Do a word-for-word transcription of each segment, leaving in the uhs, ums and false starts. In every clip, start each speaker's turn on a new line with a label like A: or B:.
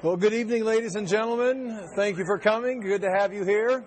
A: Well, good evening, ladies and gentlemen. Thank you for coming. Good to have you here.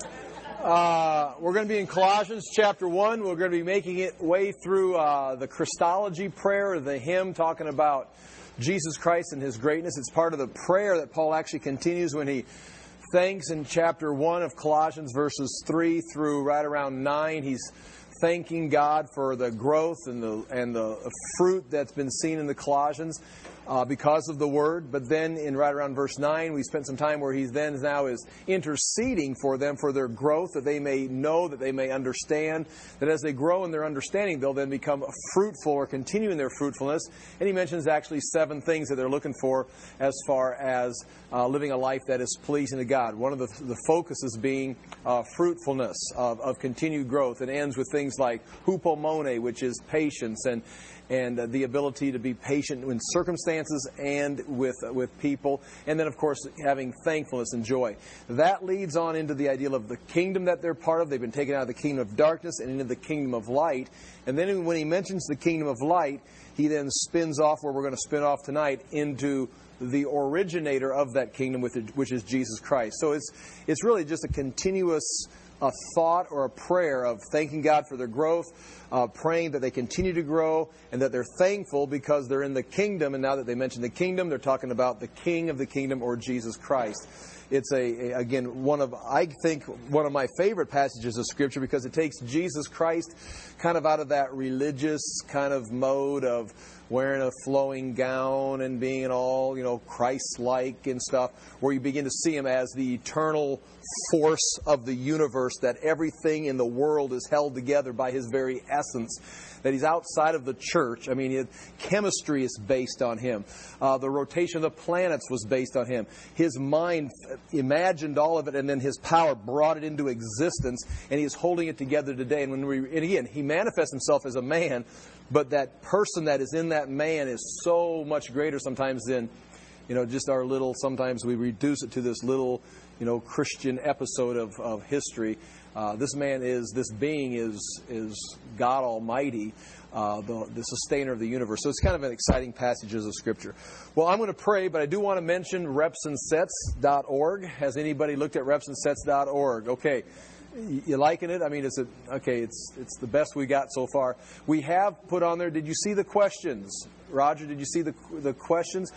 A: Uh, we're going to be in Colossians chapter one. We're going to be making it way through uh, the Christology prayer, the hymn talking about Jesus Christ and His greatness. It's part of the prayer that Paul actually continues when he thanks in chapter one of Colossians, verses three through right around nine. He's thanking God for the growth and the and the fruit that's been seen in the Colossians uh, because of the Word. But then in right around verse nine, we spent some time where he then now is interceding for them for their growth, that they may know, that they may understand, that as they grow in their understanding, they'll then become fruitful or continue in their fruitfulness. And he mentions actually seven things that they're looking for as far as uh, living a life that is pleasing to God. One of the, the focuses being uh, fruitfulness of, of continued growth. It ends with things like hupomone, which is patience, and and uh, the ability to be patient in circumstances and with uh, with people. And then, of course, having thankfulness and joy. That leads on into the ideal of the kingdom that they're part of. They've been taken out of the kingdom of darkness and into the kingdom of light. And then when he mentions the kingdom of light, he then spins off, where we're going to spin off tonight, into the originator of that kingdom, which is Jesus Christ. So it's it's really just a continuous a thought or a prayer of thanking God for their growth, uh, praying that they continue to grow, and that they're thankful because they're in the kingdom. And now that they mention the kingdom, they're talking about the King of the kingdom, or Jesus Christ. It's a, a again one of I think one of my favorite passages of Scripture, because it takes Jesus Christ kind of out of that religious kind of mode of wearing a flowing gown and being all, you know, Christ-like and stuff, where you begin to see Him as the eternal force of the universe, that everything in the world is held together by His very essence, that He's outside of the church. I mean, it, chemistry is based on Him. Uh, the rotation of the planets was based on Him. His mind imagined all of it, and then His power brought it into existence, and He is holding it together today. And when we, and again, He manifests Himself as a man, but that person that is in that man is so much greater sometimes than, you know, just our little, sometimes we reduce it to this little, you know, Christian episode of, of history. Uh, this man is, this being is is God Almighty, uh, the, the sustainer of the universe. So it's kind of an exciting passages of Scripture. Well, I'm going to pray, but I do want to mention reps and sets dot org. Has anybody looked at reps and sets dot org? Okay. You liking it? I mean, it's a, okay. It's it's the best we got so far. We have put on there. Did you see the questions, Roger? Did you see the the questions?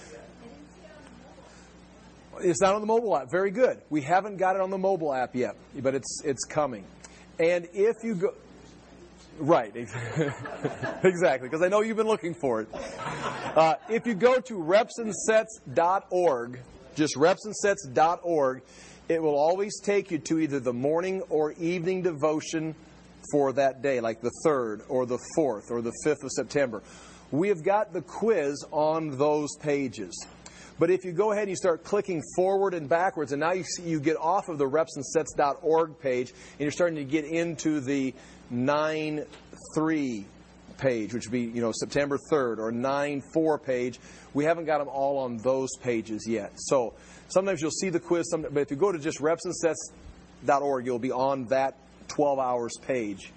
A: It's not on the mobile app. Very good. We haven't got it on the mobile app yet, but it's it's coming. And if you go, right, exactly, because I know you've been looking for it. Uh, if you go to reps and sets dot org, just reps and sets dot org. It will always take you to either the morning or evening devotion for that day, like the third or the fourth or the fifth of September. We have got the quiz on those pages. But if you go ahead and you start clicking forward and backwards, and now you see, you get off of the reps and sets dot org page, and you're starting to get into the nine three page, which would be, you know, September third, or nine four page. We haven't got them all on those pages yet. So sometimes you'll see the quiz, but if you go to just reps and sets dot org, you'll be on that twelve hours page.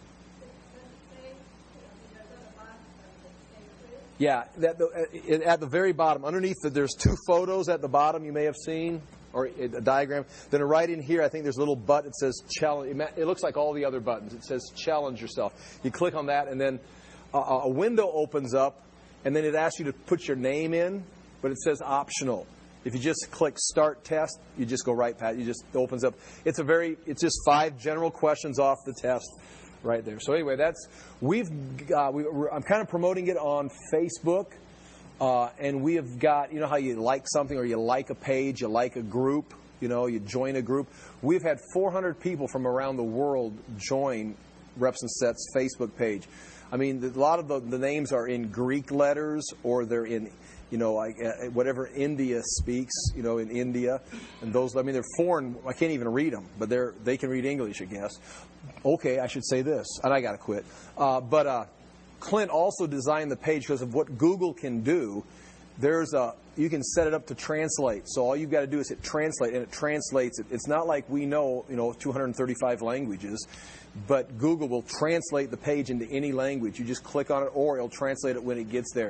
A: Yeah, that, at the very bottom, underneath, the, there's two photos at the bottom you may have seen, or a diagram. Then right in here, I think there's a little button that says challenge. It looks like all the other buttons. It says challenge yourself. You click on that, and then a, a window opens up, and then it asks you to put your name in, but it says optional. If you just click Start Test, you just go right past. You just it opens up. It's a very. It's just five general questions off the test, right there. So anyway, that's we've. Uh, we, I'm kind of promoting it on Facebook, uh, and we have got. You know how you like something, or you like a page, you like a group. You know, you join a group. We've had four hundred people from around the world join Reps and Sets Facebook page. I mean, a lot of the, the names are in Greek letters, or they're in, you know, like uh, whatever India speaks, you know, in India, and those. I mean, they're foreign. I can't even read them, but they're they can read English, I guess. Okay, I should say this, and I got to quit. Uh, but uh, Clint also designed the page because of what Google can do. There's a you can set it up to translate. So all you've got to do is hit translate, and it translates it. It's not like we know, you know, two hundred thirty-five languages. But Google will translate the page into any language. You just click on it, or it'll translate it when it gets there.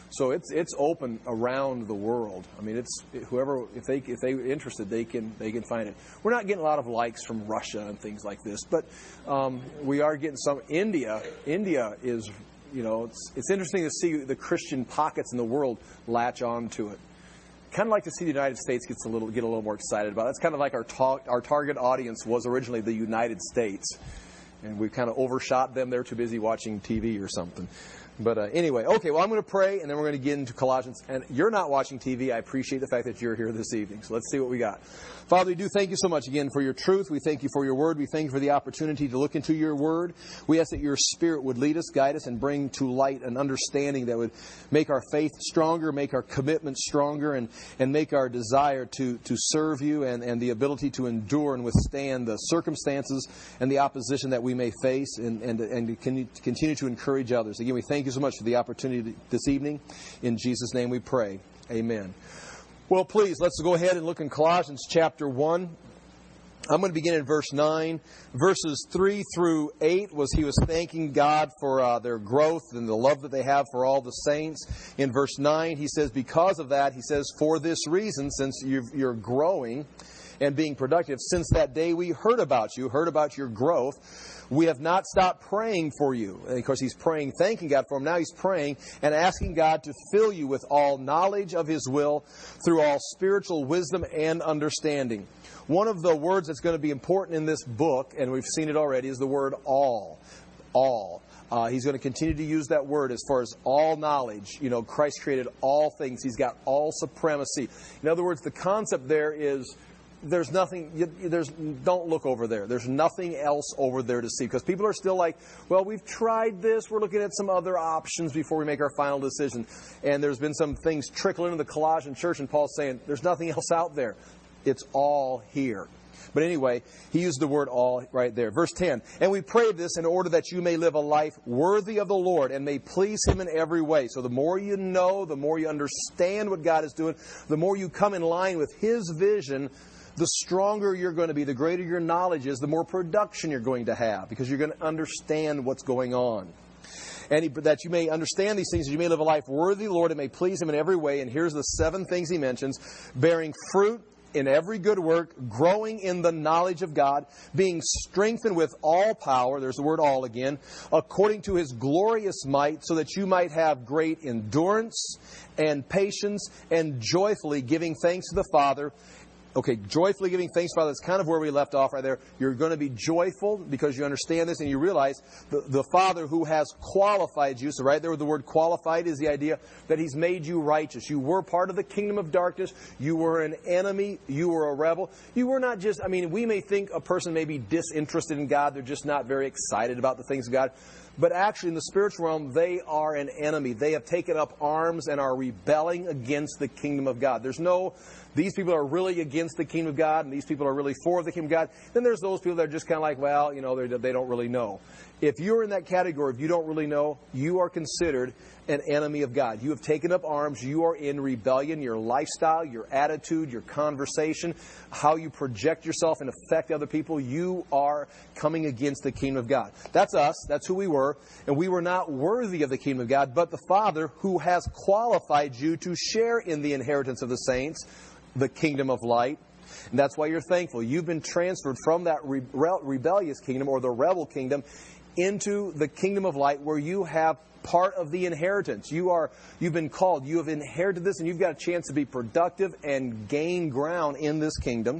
A: So it's it's open around the world. I mean, it's whoever if they if they are interested, they can they can find it. We're not getting a lot of likes from Russia and things like this, but um, we are getting some. India India is, you know, it's it's interesting to see the Christian pockets in the world latch on to it. Kind of like to see the United States gets a little get a little more excited about it. That's kind of like our ta- our target audience was originally the United States, and we kind of overshot them. They're too busy watching T V or something. But uh, anyway, okay, well, I'm going to pray, and then we're going to get into Colossians. And you're not watching T V. I appreciate the fact that you're here this evening. So let's see what we got. Father, we do thank you so much again for your truth. We thank you for your word. We thank you for the opportunity to look into your word. We ask that your Spirit would lead us, guide us, and bring to light an understanding that would make our faith stronger, make our commitment stronger, and, and make our desire to, to serve you and, and the ability to endure and withstand the circumstances and the opposition that we may face and, and, and to continue to encourage others. Again, we thank you so much for the opportunity this evening. In Jesus' name we pray. Amen. Well, please, let's go ahead and look in Colossians chapter one. I'm going to begin in verse nine. Verses three through eight was he was thanking God for uh, their growth and the love that they have for all the saints. In verse nine, he says, because of that, he says, for this reason, since you've, you're growing and being productive, since that day we heard about you, heard about your growth, we have not stopped praying for you. And of course, he's praying, thanking God for him. Now he's praying and asking God to fill you with all knowledge of his will through all spiritual wisdom and understanding. One of the words that's going to be important in this book, and we've seen it already, is the word all. All. Uh, he's going to continue to use that word as far as all knowledge. You know, Christ created all things. He's got all supremacy. In other words, the concept there is there's nothing, you, there's, don't look over there. There's nothing else over there to see. Because people are still like, well, we've tried this. We're looking at some other options before we make our final decision. And there's been some things trickle into the Colossian church, and Paul's saying, there's nothing else out there. It's all here. But anyway, he used the word all right there. Verse ten, and we pray this in order that you may live a life worthy of the Lord and may please him in every way. So the more you know, the more you understand what God is doing, the more you come in line with his vision, the stronger you're going to be, the greater your knowledge is, the more production you're going to have, because you're going to understand what's going on. And he, that you may understand these things, that you may live a life worthy of the Lord and may please him in every way. And here's the seven things he mentions: bearing fruit in every good work, growing in the knowledge of God, being strengthened with all power, there's the word all again, according to his glorious might, so that you might have great endurance and patience, and joyfully giving thanks to the Father. Okay, joyfully giving thanks, Father, that's kind of where we left off right there. You're going to be joyful because you understand this and you realize the, the Father who has qualified you. So right there with the word qualified is the idea that he's made you righteous. You were part of the kingdom of darkness. You were an enemy. You were a rebel. You were not just, I mean, we may think a person may be disinterested in God. They're just not very excited about the things of God. But actually, in the spiritual realm, they are an enemy. They have taken up arms and are rebelling against the kingdom of God. There's no, these people are really against the kingdom of God, and these people are really for the kingdom of God. Then there's those people that are just kind of like, well, you know, they don't really know. If you're in that category, if you don't really know, you are considered an enemy of God. You have taken up arms. You are in rebellion. Your lifestyle, your attitude, your conversation, how you project yourself and affect other people, you are coming against the kingdom of God. That's us. That's who we were. And we were not worthy of the kingdom of God, but the Father who has qualified you to share in the inheritance of the saints, the kingdom of light. And that's why you're thankful. You've been transferred from that re- rebellious kingdom, or the rebel kingdom, into the kingdom of light, where you have part of the inheritance. You are, you've been called. You have inherited this, and you've got a chance to be productive and gain ground in this kingdom.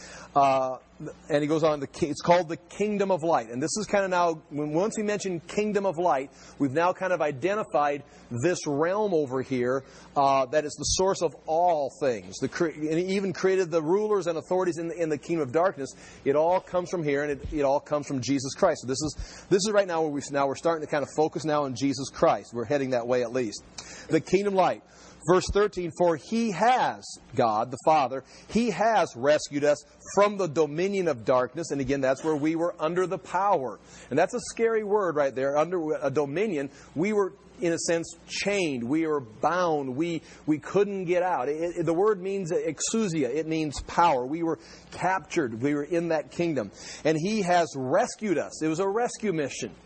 A: Uh, and he goes on, the, it's called the kingdom of light. And this is kind of now, when, once we mention kingdom of light, we've now kind of identified this realm over here uh, that is the source of all things. The, and he even created the rulers and authorities in the, in the kingdom of darkness. It all comes from here, and it, it all comes from Jesus Christ. So this is this is right now where we now we're starting to kind of focus now on Jesus Christ. We're heading that way at least. The kingdom light. Verse thirteen, for he has, God, the Father, he has rescued us from the dominion of darkness. And again, that's where we were under the power. And that's a scary word right there, under a dominion. We were, in a sense, chained. We were bound. We we couldn't get out. It, it, the word means exousia. It means power. We were captured. We were in that kingdom. And he has rescued us. It was a rescue mission.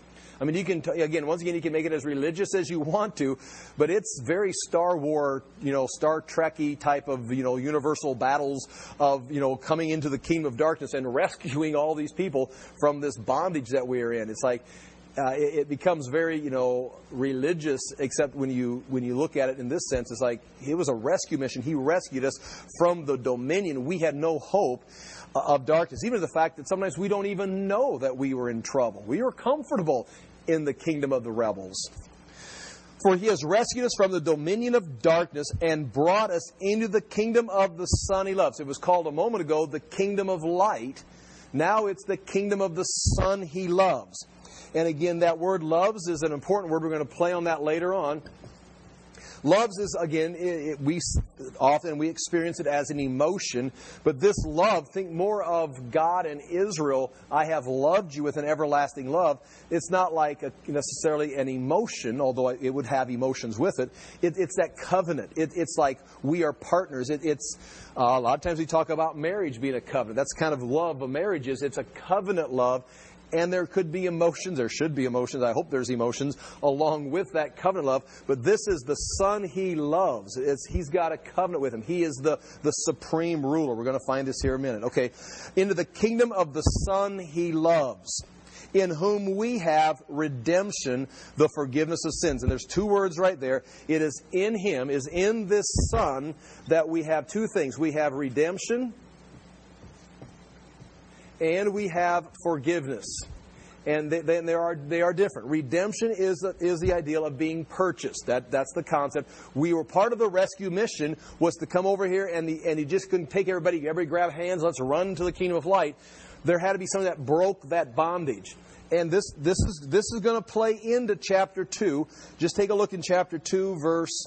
A: I mean, you can, t- again, once again, you can make it as religious as you want to, but it's very Star Wars, you know, Star Trek-y type of, you know, universal battles of, you know, coming into the kingdom of darkness and rescuing all these people from this bondage that we are in. It's like, Uh, it, it becomes very, you know, religious, except when you when you look at it in this sense, it's like it was a rescue mission. He rescued us from the dominion. We had no hope uh, of darkness. Even the fact that sometimes we don't even know that we were in trouble. We were comfortable in the kingdom of the rebels. For he has rescued us from the dominion of darkness and brought us into the kingdom of the Son he loves. It was called a moment ago the kingdom of light. Now it's the kingdom of the Son he loves. And again, that word loves is an important word. We're going to play on that later on. Loves is, again, it, it, we often we experience it as an emotion. But this love, think more of God and Israel. I have loved you with an everlasting love. It's not like a, necessarily an emotion, although it would have emotions with it. it it's that covenant. It, it's like we are partners. It, it's uh, a lot of times we talk about marriage being a covenant. That's kind of love of marriage is. It's a covenant love. And there could be emotions, there should be emotions, I hope there's emotions, along with that covenant love. But this is the Son he loves. It's, he's got a covenant with him. He is the, the supreme ruler. We're going to find this here in a minute. Okay, into the kingdom of the Son he loves, in whom we have redemption, the forgiveness of sins. And there's two words right there. It is in him, is in this Son, that we have two things. We have redemption, and we have forgiveness. And they, they, they, are, they are different. Redemption is the, is the ideal of being purchased. That, that's the concept. We were part of the rescue mission was to come over here and, the, and he just couldn't take everybody, everybody grab hands, let's run to the kingdom of light. There had to be something that broke that bondage. And this, this is, this is going to play into chapter two. Just take a look in chapter two, verse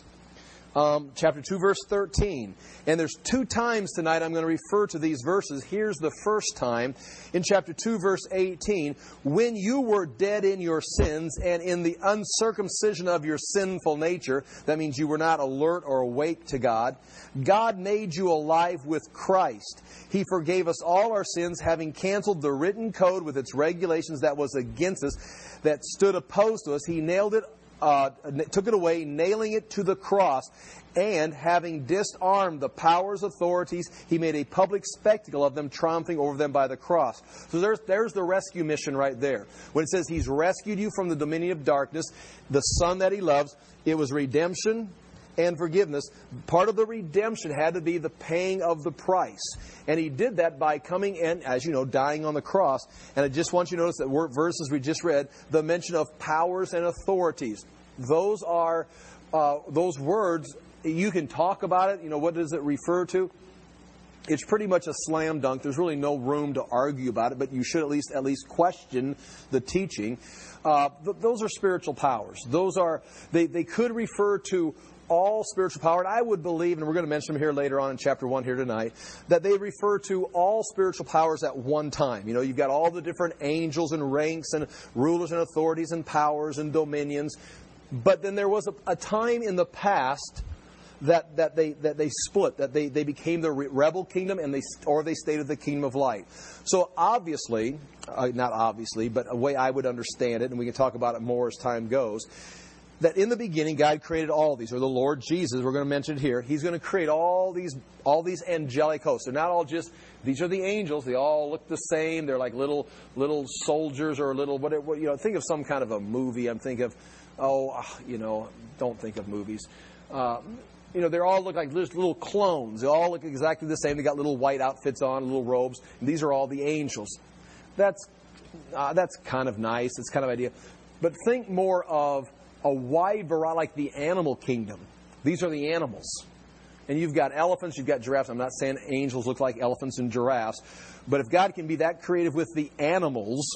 A: Um, chapter two, verse thirteen. And there's two times tonight I'm going to refer to these verses. Here's the first time in chapter two, verse eighteen. When you were dead in your sins and in the uncircumcision of your sinful nature, that means you were not alert or awake to God, God made you alive with Christ. He forgave us all our sins, having canceled the written code with its regulations that was against us, that stood opposed to us. He nailed it Uh, took it away, nailing it to the cross, and having disarmed the powers, authorities, he made a public spectacle of them, triumphing over them by the cross. So there's, there's the rescue mission right there. When it says he's rescued you from the dominion of darkness, the Son that he loves, it was redemption and forgiveness. Part of the redemption had to be the paying of the price. And he did that by coming in, as you know, dying on the cross. And I just want you to notice that word, verses we just read, the mention of powers and authorities. Those are, uh, those words, you can talk about it. You know, what does it refer to? It's pretty much a slam dunk. There's really no room to argue about it, but you should at least at least question the teaching. Uh, th- those are spiritual powers. Those are, they, they could refer to all spiritual power, and I would believe, and we're going to mention them here later on in chapter one here tonight, that they refer to all spiritual powers at one time. You know, you've got all the different angels and ranks and rulers and authorities and powers and dominions. But then there was a, a time in the past that, that they that they split, that they, they became the rebel kingdom, and they or they stayed at the kingdom of light. So obviously, uh, not obviously, but a way I would understand it, and we can talk about it more as time goes, that in the beginning, God created all these, or the Lord Jesus, we're going to mention it here. He's going to create all these all these angelic hosts. They're not all just, these are the angels. They all look the same. They're like little little soldiers or little, whatever, you know, think of some kind of a movie. I'm thinking of, oh, you know, don't think of movies. Uh, you know, they all look like just little clones. They all look exactly the same. They got little white outfits on, little robes. And these are all the angels. That's uh, that's kind of nice. It's kind of idea. But think more of a wide variety, like the animal kingdom. These are the animals. And you've got elephants, you've got giraffes. I'm not saying angels look like elephants and giraffes. But if God can be that creative with the animals,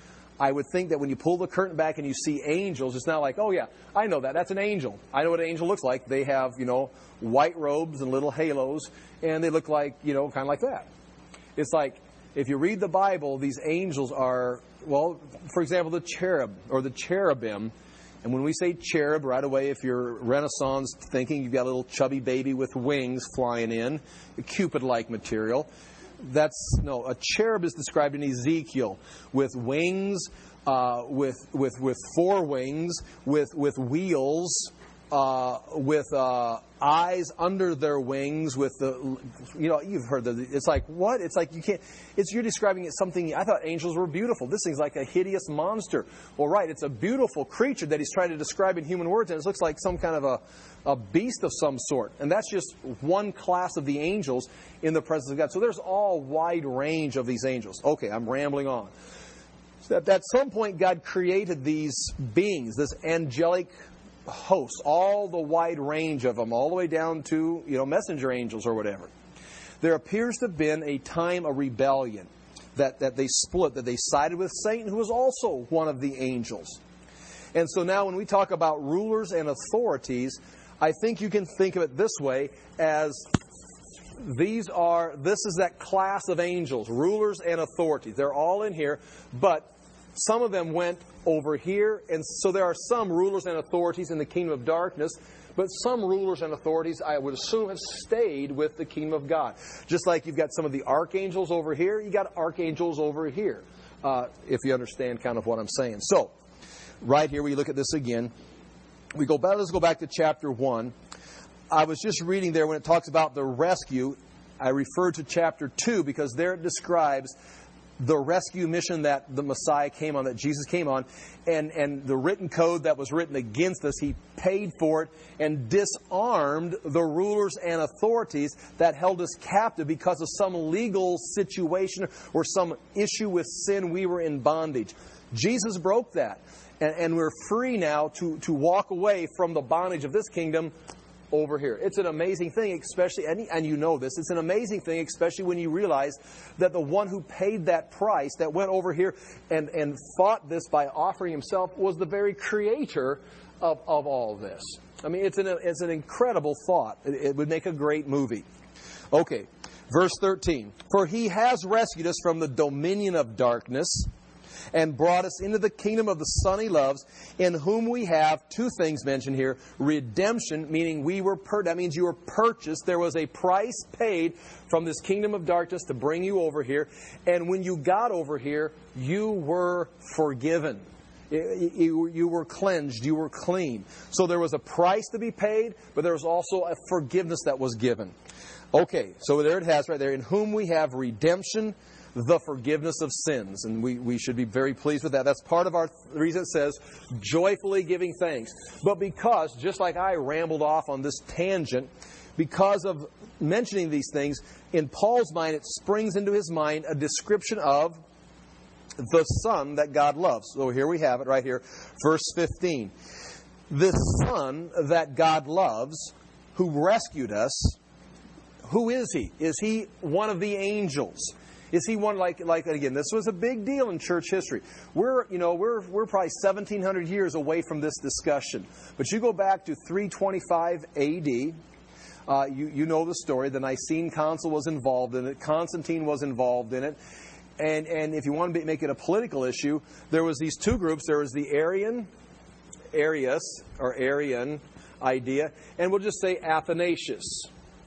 A: I would think that when you pull the curtain back and you see angels, it's not like, oh yeah, I know that. That's an angel. I know what an angel looks like. They have, you know, white robes and little halos. And they look like, you know, kind of like that. It's like, if you read the Bible, these angels are, well, for example, the cherub or the cherubim. And when we say cherub, right away, if you're Renaissance thinking, you've got a little chubby baby with wings flying in, Cupid-like material. That's, no, a cherub is described in Ezekiel with wings, uh, with with with four wings, with with wheels, uh, with uh, eyes under their wings, with the, you know, you've heard that. It's like, what? It's like you can't, it's, you're describing it something, I thought angels were beautiful. This thing's like a hideous monster. Well, right, it's a beautiful creature that he's trying to describe in human words, and it looks like some kind of a, a beast of some sort. And that's just one class of the angels in the presence of God. So there's all wide range of these angels. Okay, I'm rambling on. So that at some point, God created these beings, this angelic hosts, all the wide range of them, all the way down to, you know, messenger angels or whatever. There appears to have been a time of rebellion, that, that they split, that they sided with Satan, who was also one of the angels. And so now when we talk about rulers and authorities, I think you can think of it this way, as these are, this is that class of angels, rulers and authorities. They're all in here, but some of them went over here, and so there are some rulers and authorities in the kingdom of darkness, but some rulers and authorities, I would assume, have stayed with the kingdom of God. Just like you've got some of the archangels over here, you got archangels over here, uh, if you understand kind of what I'm saying. So, right here, we look at this again. We go back. Let's go back to chapter one. I was just reading there when it talks about the rescue. I referred to chapter two because there it describes the rescue mission that the Messiah came on, that Jesus came on, and, and the written code that was written against us, He paid for it and disarmed the rulers and authorities that held us captive because of some legal situation or some issue with sin. We were in bondage. Jesus broke that, and, and we're free now to, to walk away from the bondage of this kingdom over here. It's an amazing thing, especially, and, and you know this, it's an amazing thing, especially when you realize that the one who paid that price, that went over here and, and fought this by offering Himself, was the very creator of, of all this. I mean, it's an, it's an incredible thought. It, it would make a great movie. Okay, verse thirteen. For He has rescued us from the dominion of darkness and brought us into the kingdom of the Son He loves, in whom we have two things mentioned here. Redemption, meaning we were per- that means you were purchased. There was a price paid from this kingdom of darkness to bring you over here. And when you got over here, you were forgiven. You, you were cleansed. You were clean. So there was a price to be paid, but there was also a forgiveness that was given. Okay, so there it has right there. In whom we have redemption, the forgiveness of sins. And we, we should be very pleased with that. That's part of our the reason it says, joyfully giving thanks. But because, just like I rambled off on this tangent, because of mentioning these things, in Paul's mind, it springs into his mind a description of the Son that God loves. So here we have it right here, verse fifteen. This Son that God loves, who rescued us, who is He? Is He one of the angels? Is He one like, like again, this was a big deal in church history. We're, you know, we're, we're probably seventeen hundred years away from this discussion. But you go back to three twenty-five A D, uh, you, you know the story. The Nicene Council was involved in it. Constantine was involved in it. And, and if you want to make it a political issue, there was these two groups. There was the Arian, Arius, or Arian idea, and we'll just say Athanasius.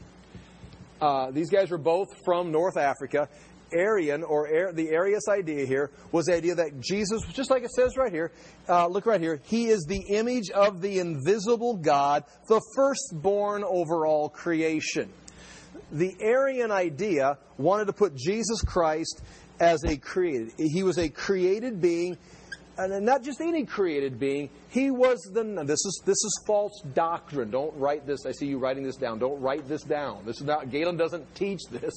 A: Uh, these guys were both from North Africa. Arian, or Ar- the Arius idea here, was the idea that Jesus, just like it says right here, uh, look right here, He is the image of the invisible God, the firstborn over all creation. The Arian idea wanted to put Jesus Christ as a created. He was a created being, and not just any created being. He was the. This is this is false doctrine. Don't write this. I see you writing this down. Don't write this down. This is not. Galen doesn't teach this.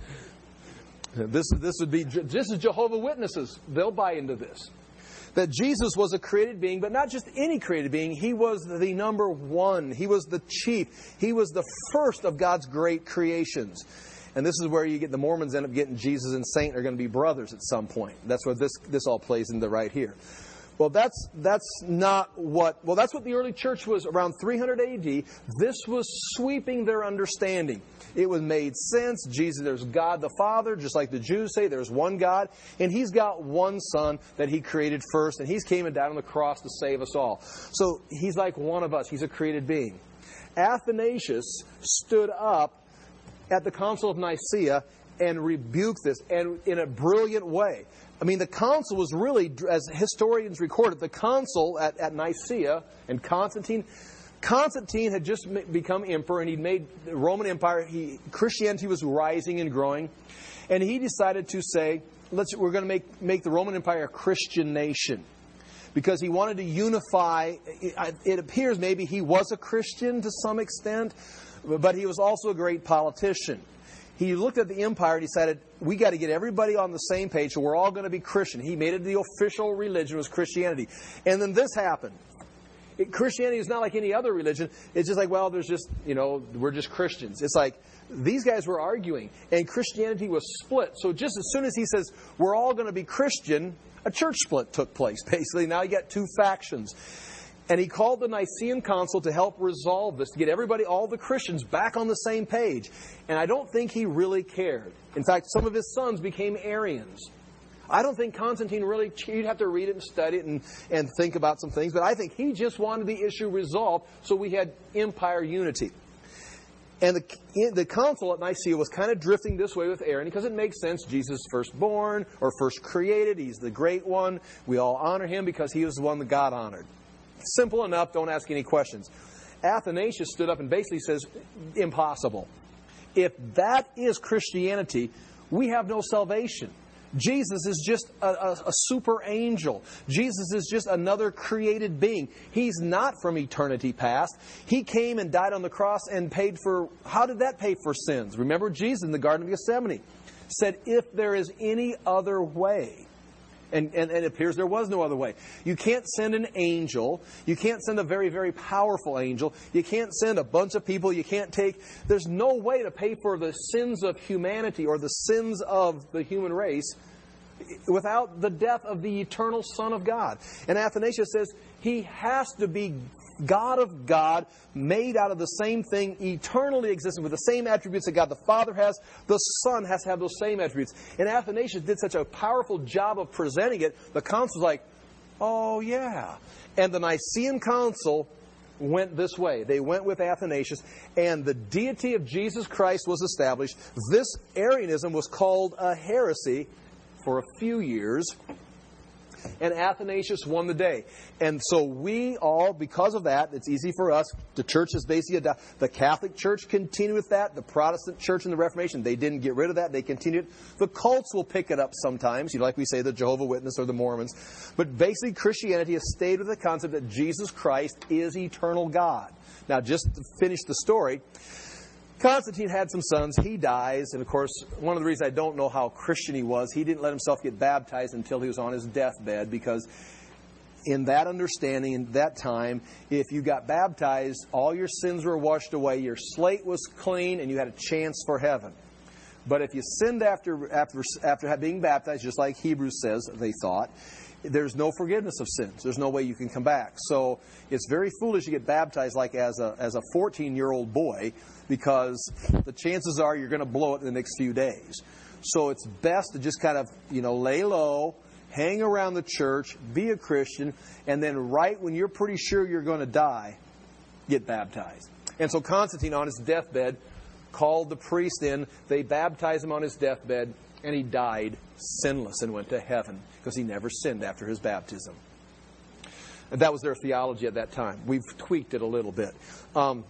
A: This, this would be, this is Jehovah's Witnesses. They'll buy into this. That Jesus was a created being, but not just any created being. He was the number one. He was the chief. He was the first of God's great creations. And this is where you get the Mormons end up getting Jesus and Saint are going to be brothers at some point. That's what this, this all plays into right here. Well, that's that's not what... Well, that's what the early church was around three hundred A D. This was sweeping their understanding. It was made sense. Jesus, there's God the Father, just like the Jews say, there's one God. And He's got one Son that He created first. And He's came down on the cross to save us all. So He's like one of us. He's a created being. Athanasius stood up at the Council of Nicaea and rebuke this, and in a brilliant way. I mean, the council was really, as historians recorded, the council at, at Nicaea and Constantine, Constantine had just become emperor, and he'd made the Roman Empire, he, Christianity was rising and growing, and he decided to say, let's, we're going to make, make the Roman Empire a Christian nation. Because he wanted to unify, it, it appears maybe he was a Christian to some extent, but he was also a great politician. He looked at the empire and decided, we got to get everybody on the same page, so we're all going to be Christian. He made it the official religion was Christianity. And then this happened. It, Christianity is not like any other religion. It's just like, well, there's just, you know, we're just Christians. It's like, these guys were arguing, and Christianity was split. So just as soon as he says, we're all going to be Christian, a church split took place, basically. Now you got two factions. And he called the Nicene Council to help resolve this, to get everybody, all the Christians, back on the same page. And I don't think he really cared. In fact, some of his sons became Arians. I don't think Constantine really, you'd have to read it and study it and, and think about some things, but I think he just wanted the issue resolved so we had empire unity. And the, the council at Nicaea was kind of drifting this way with Arian because it makes sense. Jesus is firstborn or first created. He's the great one. We all honor him because he was the one that God honored. Simple enough. Don't ask any questions. Athanasius stood up and basically says, impossible. If that is Christianity, we have no salvation. Jesus is just a, a, a super angel. Jesus is just another created being. He's not from eternity past. He came and died on the cross and paid for... How did that pay for sins? Remember Jesus in the Garden of Gethsemane said, if there is any other way... And, and, and it appears there was no other way. You can't send an angel. You can't send a very, very powerful angel. You can't send a bunch of people. You can't take... There's no way to pay for the sins of humanity or the sins of the human race without the death of the eternal Son of God. And Athanasius says he has to be God of God, made out of the same thing, eternally existent with the same attributes that God the Father has. The Son has to have those same attributes. And Athanasius did such a powerful job of presenting it, the council's like, oh yeah. And the Nicene Council went this way. They went with Athanasius, and the deity of Jesus Christ was established. This Arianism was called a heresy for a few years. And Athanasius won the day. And so we all, because of that, it's easy for us. The church is basically, a, the Catholic Church continued with that. The Protestant Church and the Reformation, they didn't get rid of that. They continued. The cults will pick it up sometimes, you know, like we say, the Jehovah's Witnesses or the Mormons. But basically, Christianity has stayed with the concept that Jesus Christ is eternal God. Now, just to finish the story, Constantine had some sons. He dies. And, of course, one of the reasons I don't know how Christian he was, he didn't let himself get baptized until he was on his deathbed, because in that understanding, in that time, if you got baptized, all your sins were washed away, your slate was clean, and you had a chance for heaven. But if you sinned after, after, after being baptized, just like Hebrews says, they thought, there's no forgiveness of sins. There's no way you can come back. So it's very foolish to get baptized like as a as a fourteen-year-old boy, because the chances are you're going to blow it in the next few days. So it's best to just kind of, you know, lay low, hang around the church, be a Christian, and then right when you're pretty sure you're going to die, get baptized. And so Constantine, on his deathbed, called the priest in. They baptized him on his deathbed, and he died sinless and went to heaven because he never sinned after his baptism. And that was their theology at that time. We've tweaked it a little bit. Um,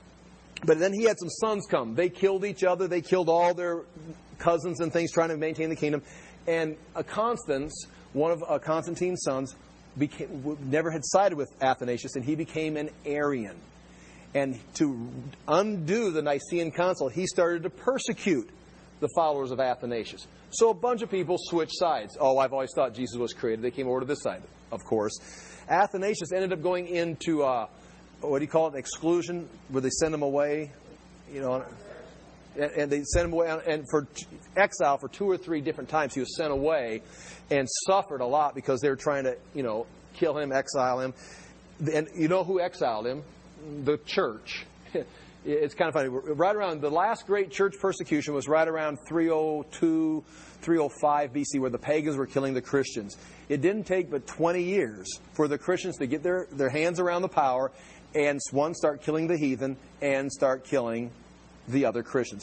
A: but then he had some sons come. They killed each other. They killed all their cousins and things trying to maintain the kingdom. And uh, Constance, one of uh, Constantine's sons, became, never had sided with Athanasius, and he became an Arian. And to undo the Nicene Council, he started to persecute the followers of Athanasius. So a bunch of people switched sides. Oh, I've always thought Jesus was created. They came over to this side, of course. Athanasius ended up going into, uh, what do you call it, exclusion, where they send him away, you know, and, and they sent him away, and for t- exile for two or three different times. He was sent away and suffered a lot because they were trying to, you know, kill him, exile him. And you know who exiled him? The church. It's kind of funny. Right around the last great church persecution was right around three oh two, three oh five B C, where the pagans were killing the Christians. It didn't take but twenty years for the Christians to get their, their hands around the power and, one, start killing the heathen and start killing the other Christians.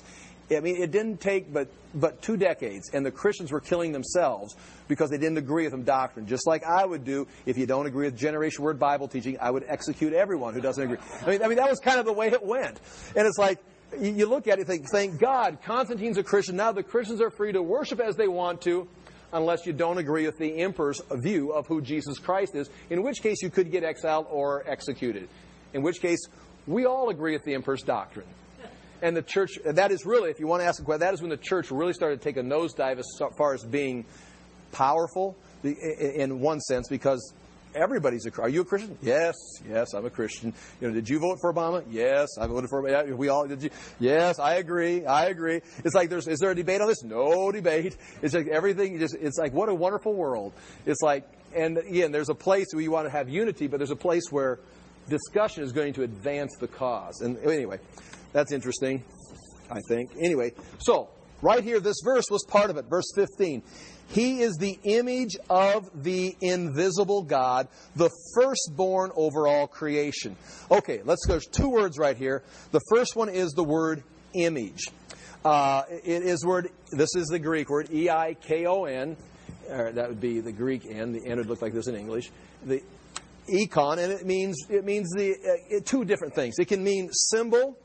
A: I mean, it didn't take but, but two decades, and the Christians were killing themselves because they didn't agree with them doctrine. Just like I would do if you don't agree with Generation Word Bible teaching, I would execute everyone who doesn't agree. I mean, I mean that was kind of the way it went. And it's like, you look at it and think, thank God, Constantine's a Christian. Now the Christians are free to worship as they want to, unless you don't agree with the emperor's view of who Jesus Christ is, in which case you could get exiled or executed. In which case, we all agree with the emperor's doctrine. And the church, that is really, if you want to ask a question, that is when the church really started to take a nosedive as far as being powerful, in one sense, because everybody's a, are you a Christian? Yes, yes, I'm a Christian. You know, did you vote for Obama? Yes, I voted for Obama. We all did. You? Yes, I agree. I agree. It's like there's is there a debate on this? No debate. It's like everything. Just it's like what a wonderful world. It's like, and again, there's a place where you want to have unity, but there's a place where discussion is going to advance the cause. And anyway, that's interesting, I think. Anyway, so right here, this verse was part of it. Verse fifteen. He is the image of the invisible God, the firstborn over all creation. Okay, let's go. There's two words right here. The first one is the word image. Uh, it is word. This is the Greek word, E I K O N. Or that would be the Greek N. The N would look like this in English. The icon, and it means it means the uh, two different things. It can mean symbol.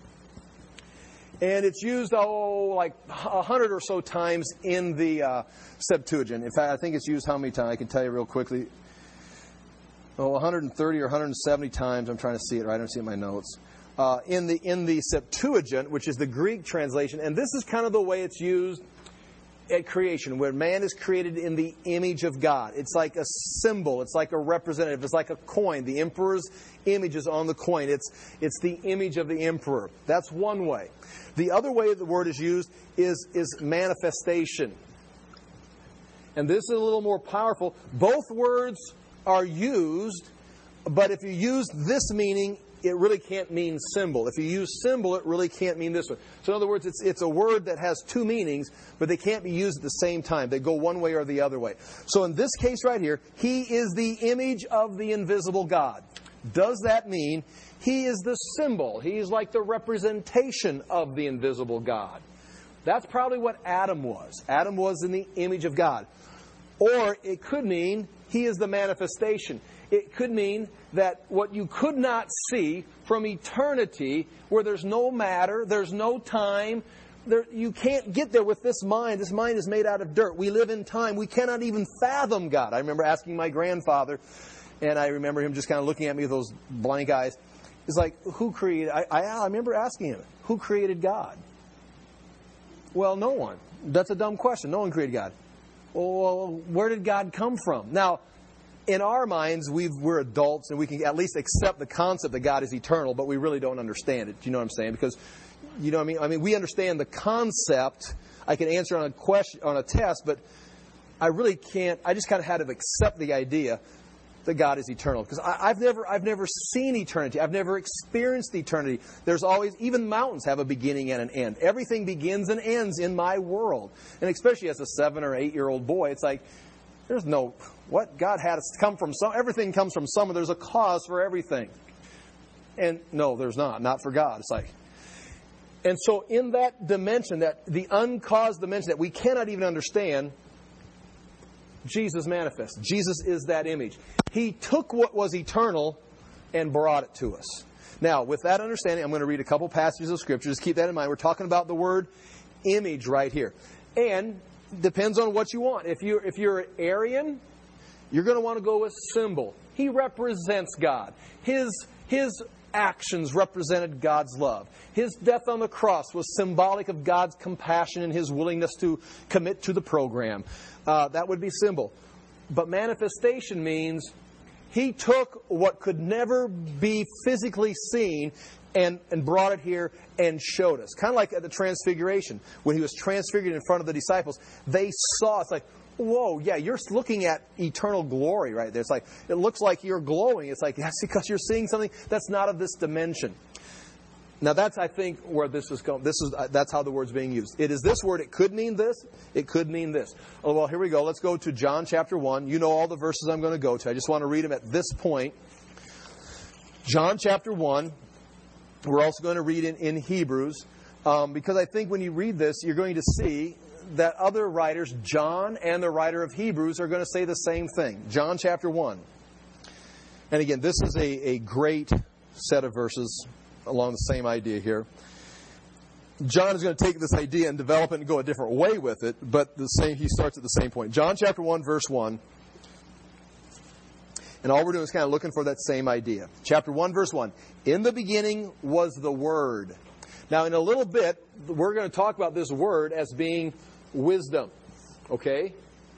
A: And it's used, oh, like a hundred or so times in the uh, Septuagint. In fact, I think it's used how many times? I can tell you real quickly. Oh, one hundred thirty or one hundred seventy times. I'm trying to see it right. I don't see it in my notes. Uh, in the in the Septuagint, which is the Greek translation, and this is kind of the way it's used at creation, where man is created in the image of God. It's like a symbol. It's like a representative. It's like a coin. The emperor's image is on the coin. It's it's the image of the emperor. That's one way. The other way the word is used is, is manifestation. And this is a little more powerful. Both words are used, but if you use this meaning, it really can't mean symbol. If you use symbol, it really can't mean this one. So in other words, it's it's a word that has two meanings, but they can't be used at the same time. They go one way or the other way. So in this case right here, He is the image of the invisible God. Does that mean He is the symbol? He's like the representation of the invisible God. That's probably what Adam was. Adam was in the image of God. Or it could mean He is the manifestation. It could mean that what you could not see from eternity, where there's no matter, there's no time, there, you can't get there with this mind. This mind is made out of dirt. We live in time. We cannot even fathom God. I remember asking my grandfather, and I remember him just kind of looking at me with those blank eyes. He's like, who created... I, I, I remember asking him, who created God? Well, no one. That's a dumb question. No one created God. Well, where did God come from? Now, in our minds, we've, we're adults, and we can at least accept the concept that God is eternal, but we really don't understand it. Do you know what I'm saying? Because, you know what I mean? I mean, we understand the concept. I can answer on a question, on a test, but I really can't. I just kind of had to accept the idea that God is eternal. Because I've never, I've never seen eternity. I've never experienced eternity. There's always, even mountains have a beginning and an end. Everything begins and ends in my world. And especially as a seven or eight year old boy, it's like, there's no, what? God had us come from some, everything comes from somewhere. There's a cause for everything. And no, there's not. Not for God. It's like, and so in that dimension, that the uncaused dimension that we cannot even understand, Jesus manifests. Jesus is that image. He took what was eternal and brought it to us. Now, with that understanding, I'm going to read a couple passages of Scripture. Just keep that in mind. We're talking about the word image right here. And depends on what you want. If you're, if you're Arian, you're going to want to go with symbol. He represents God. His, his actions represented God's love. His death on the cross was symbolic of God's compassion and His willingness to commit to the program. Uh, that would be symbol. But manifestation means He took what could never be physically seen and, and brought it here and showed us. Kind of like at the Transfiguration. When He was transfigured in front of the disciples, they saw, it's like, whoa, yeah, you're looking at eternal glory right there. It's like, it looks like you're glowing. It's like, that's because you're seeing something that's not of this dimension. Now that's, I think, where this is going. This is that's how the word's being used. It is this word. It could mean this. It could mean this. Oh, well, here we go. Let's go to John chapter one. You know all the verses I'm going to go to. I just want to read them at this point. John chapter one. We're also going to read in, in Hebrews. Um, because I think when you read this, you're going to see that other writers, John and the writer of Hebrews, are going to say the same thing. John chapter one. And again, this is a, a great set of verses along the same idea here. John is going to take this idea and develop it and go a different way with it, but the same, he starts at the same point. John chapter one, verse one. And all we're doing is kind of looking for that same idea. Chapter one, verse one. In the beginning was the Word. Now, in a little bit, we're going to talk about this word as being wisdom. Okay?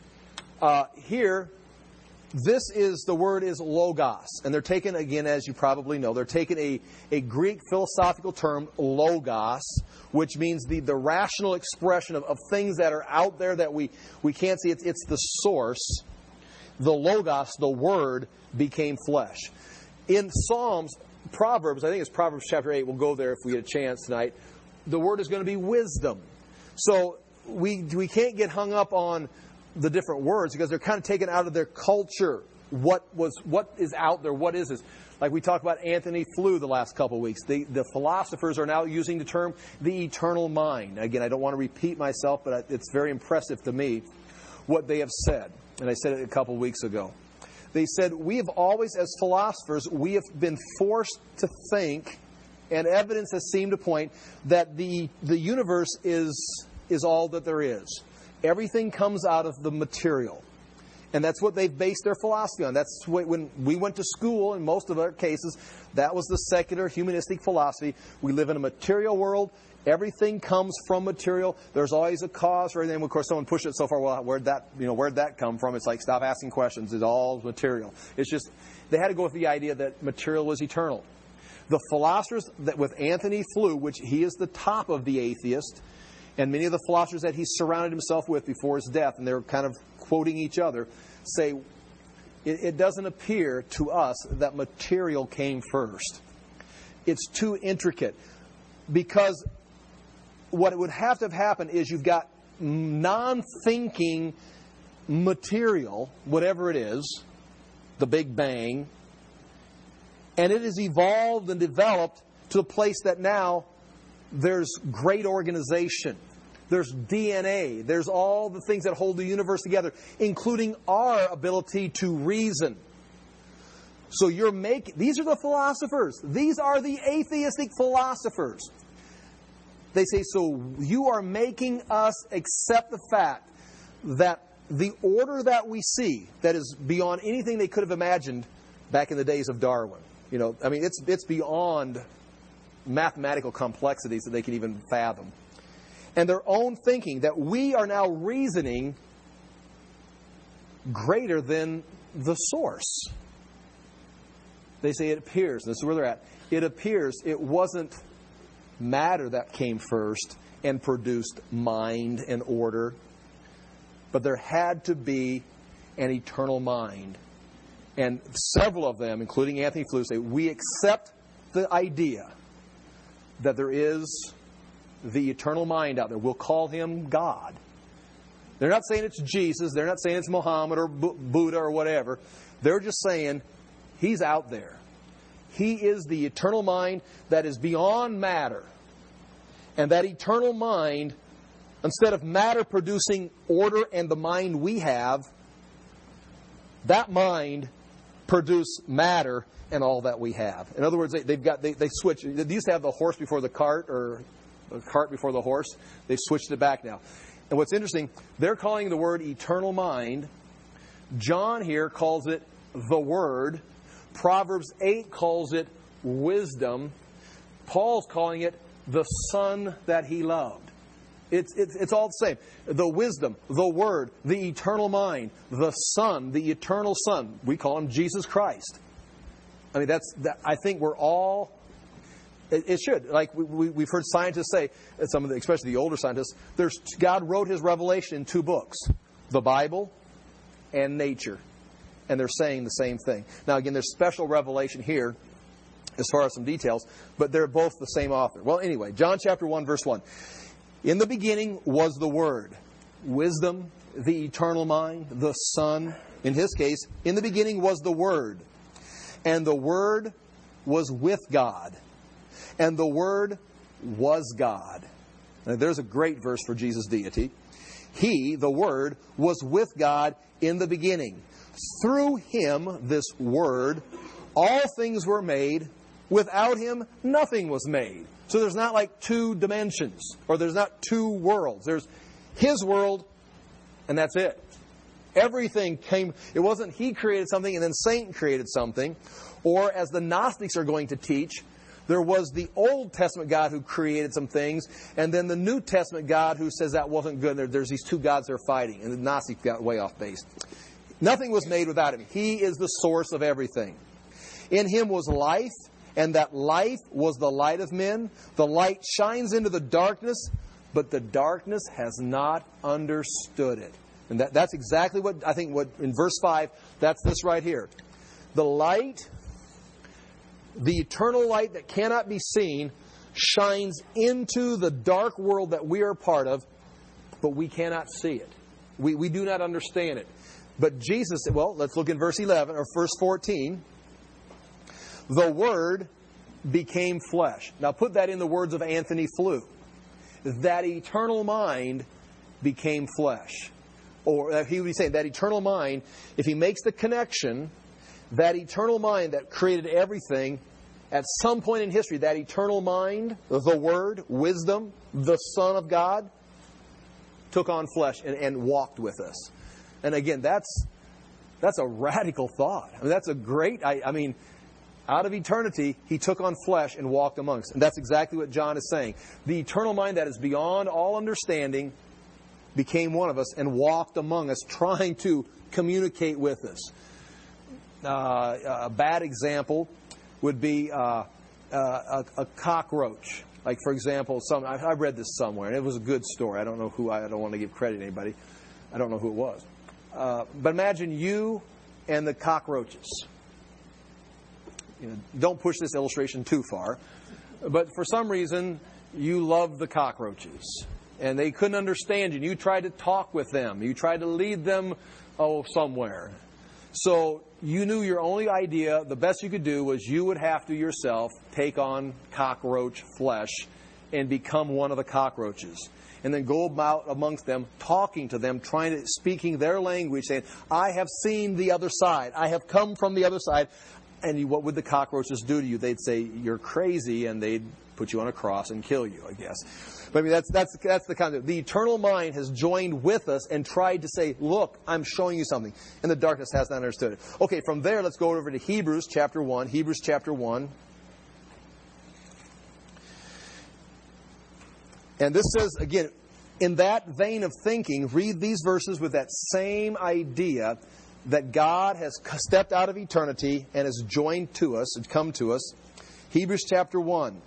A: Uh, here, this is, the word is logos. And they're taking, again, as you probably know, they're taking a, a Greek philosophical term, logos, which means the, the rational expression of, of things that are out there that we, we can't see. It's, it's the source. The logos, the word, became flesh. In Psalms, Proverbs, I think it's Proverbs chapter eight, we'll go there if we get a chance tonight, the word is going to be wisdom. So we we can't get hung up on the different words because they're kind of taken out of their culture. What was what is out there? What is this? Like we talked about Anthony Flew the last couple of weeks. The, the philosophers are now using the term the eternal mind. Again, I don't want to repeat myself, but it's very impressive to me what they have said. And I said it a couple of weeks ago. They said, we have always, as philosophers, we have been forced to think, and evidence has seemed to point, that the, the universe is, is all that there is. Everything comes out of the material. And that's what they've based their philosophy on. That's what, when we went to school, in most of our cases, that was the secular humanistic philosophy. We live in a material world. Everything comes from material. There's always a cause for everything. Of course, someone pushed it so far. Well, where'd that, you know, where'd that come from? It's like, stop asking questions. It's all material. It's just, they had to go with the idea that material was eternal. The philosophers that with Anthony Flew, which he is the top of the atheist, and many of the philosophers that he surrounded himself with before his death, and they're kind of quoting each other, say, it, it doesn't appear to us that material came first. It's too intricate. Because what would have to have happened is you've got non-thinking material, whatever it is, the Big Bang, and it has evolved and developed to the place that now there's great organization. There's D N A. There's all the things that hold the universe together, including our ability to reason. So you're making, these are the philosophers. These are the atheistic philosophers. They say, so you are making us accept the fact that the order that we see, that is beyond anything they could have imagined back in the days of Darwin. You know, I mean, it's it's beyond mathematical complexities that they can even fathom. And their own thinking, that we are now reasoning greater than the source. They say it appears, and this is where they're at, it appears it wasn't matter that came first and produced mind and order, but there had to be an eternal mind. And several of them, including Anthony Flew, say, we accept the idea that there is the eternal mind out there. We'll call him God. They're not saying it's Jesus. They're not saying it's Muhammad or B- Buddha or whatever. They're just saying he's out there. He is the eternal mind that is beyond matter. And that eternal mind, instead of matter producing order and the mind we have, that mind produced matter and all that we have. In other words, they, they've got they, they switch. They used to have the horse before the cart, or the cart before the horse. They've switched it back now. And what's interesting, they're calling the word eternal mind. John here calls it the Word. Proverbs eight calls it wisdom. Paul's calling it the Son that he loved. It's, it's, it's all the same. The wisdom, the Word, the eternal mind, the Son, the eternal Son. We call him Jesus Christ. I mean, that's. That, I think we're all. It, it should. Like we, we, we've heard scientists say, some of the, especially the older scientists, there's God wrote His revelation in two books, the Bible and nature, and they're saying the same thing. Now, again, there's special revelation here, as far as some details, but they're both the same author. Well, anyway, John chapter one, verse one. In the beginning was the Word, wisdom, the eternal mind, the Son. In his case, in the beginning was the Word, and the Word was with God, and the Word was God. Now, there's a great verse for Jesus' deity. He, the Word, was with God in the beginning. Through Him, this Word, all things were made. Without Him, nothing was made. So there's not like two dimensions, or there's not two worlds. There's His world, and that's it. Everything came, it wasn't He created something and then Satan created something. Or as the Gnostics are going to teach, there was the Old Testament God who created some things, and then the New Testament God who says that wasn't good. There, there's these two gods that are fighting, and the Gnostics got way off base. Nothing was made without Him. He is the source of everything. In Him was life, and that life was the light of men. The light shines into the darkness, but the darkness has not understood it. And that, that's exactly what, I think, what in verse five, that's this right here. The light, the eternal light that cannot be seen, shines into the dark world that we are part of, but we cannot see it. We, we do not understand it. But Jesus, well, let's look in verse eleven, or verse fourteen. The Word became flesh. Now put that in the words of Anthony Flew. That eternal mind became flesh. Or he would be saying that eternal mind, if he makes the connection, that eternal mind that created everything, at some point in history, that eternal mind, the Word, wisdom, the Son of God, took on flesh and, and walked with us. And again, that's that's a radical thought. I mean, that's a great, I, I mean, out of eternity, He took on flesh and walked amongst us. And that's exactly what John is saying. The eternal mind that is beyond all understanding became one of us and walked among us, trying to communicate with us. Uh, a bad example would be uh, uh, a, a cockroach. Like, for example, some I, I read this somewhere, and it was a good story. I don't know who, I, I don't want to give credit to anybody. I don't know who it was. Uh, but imagine you and the cockroaches. You know, don't push this illustration too far. But for some reason, you love the cockroaches. And they couldn't understand you. And you tried to talk with them. You tried to lead them oh, somewhere. So you knew your only idea, the best you could do, was you would have to yourself take on cockroach flesh and become one of the cockroaches. And then go about amongst them, talking to them, trying to, speaking their language, saying, I have seen the other side. I have come from the other side. And you, what would the cockroaches do to you? They'd say, you're crazy, and they'd put you on a cross and kill you, I guess. But I mean, that's, that's, that's the concept. The eternal mind has joined with us and tried to say, look, I'm showing you something. And the darkness has not understood it. Okay, from there, let's go over to Hebrews chapter one. Hebrews chapter one. And this says, again, in that vein of thinking, read these verses with that same idea that God has stepped out of eternity and has joined to us and come to us. Hebrews chapter one.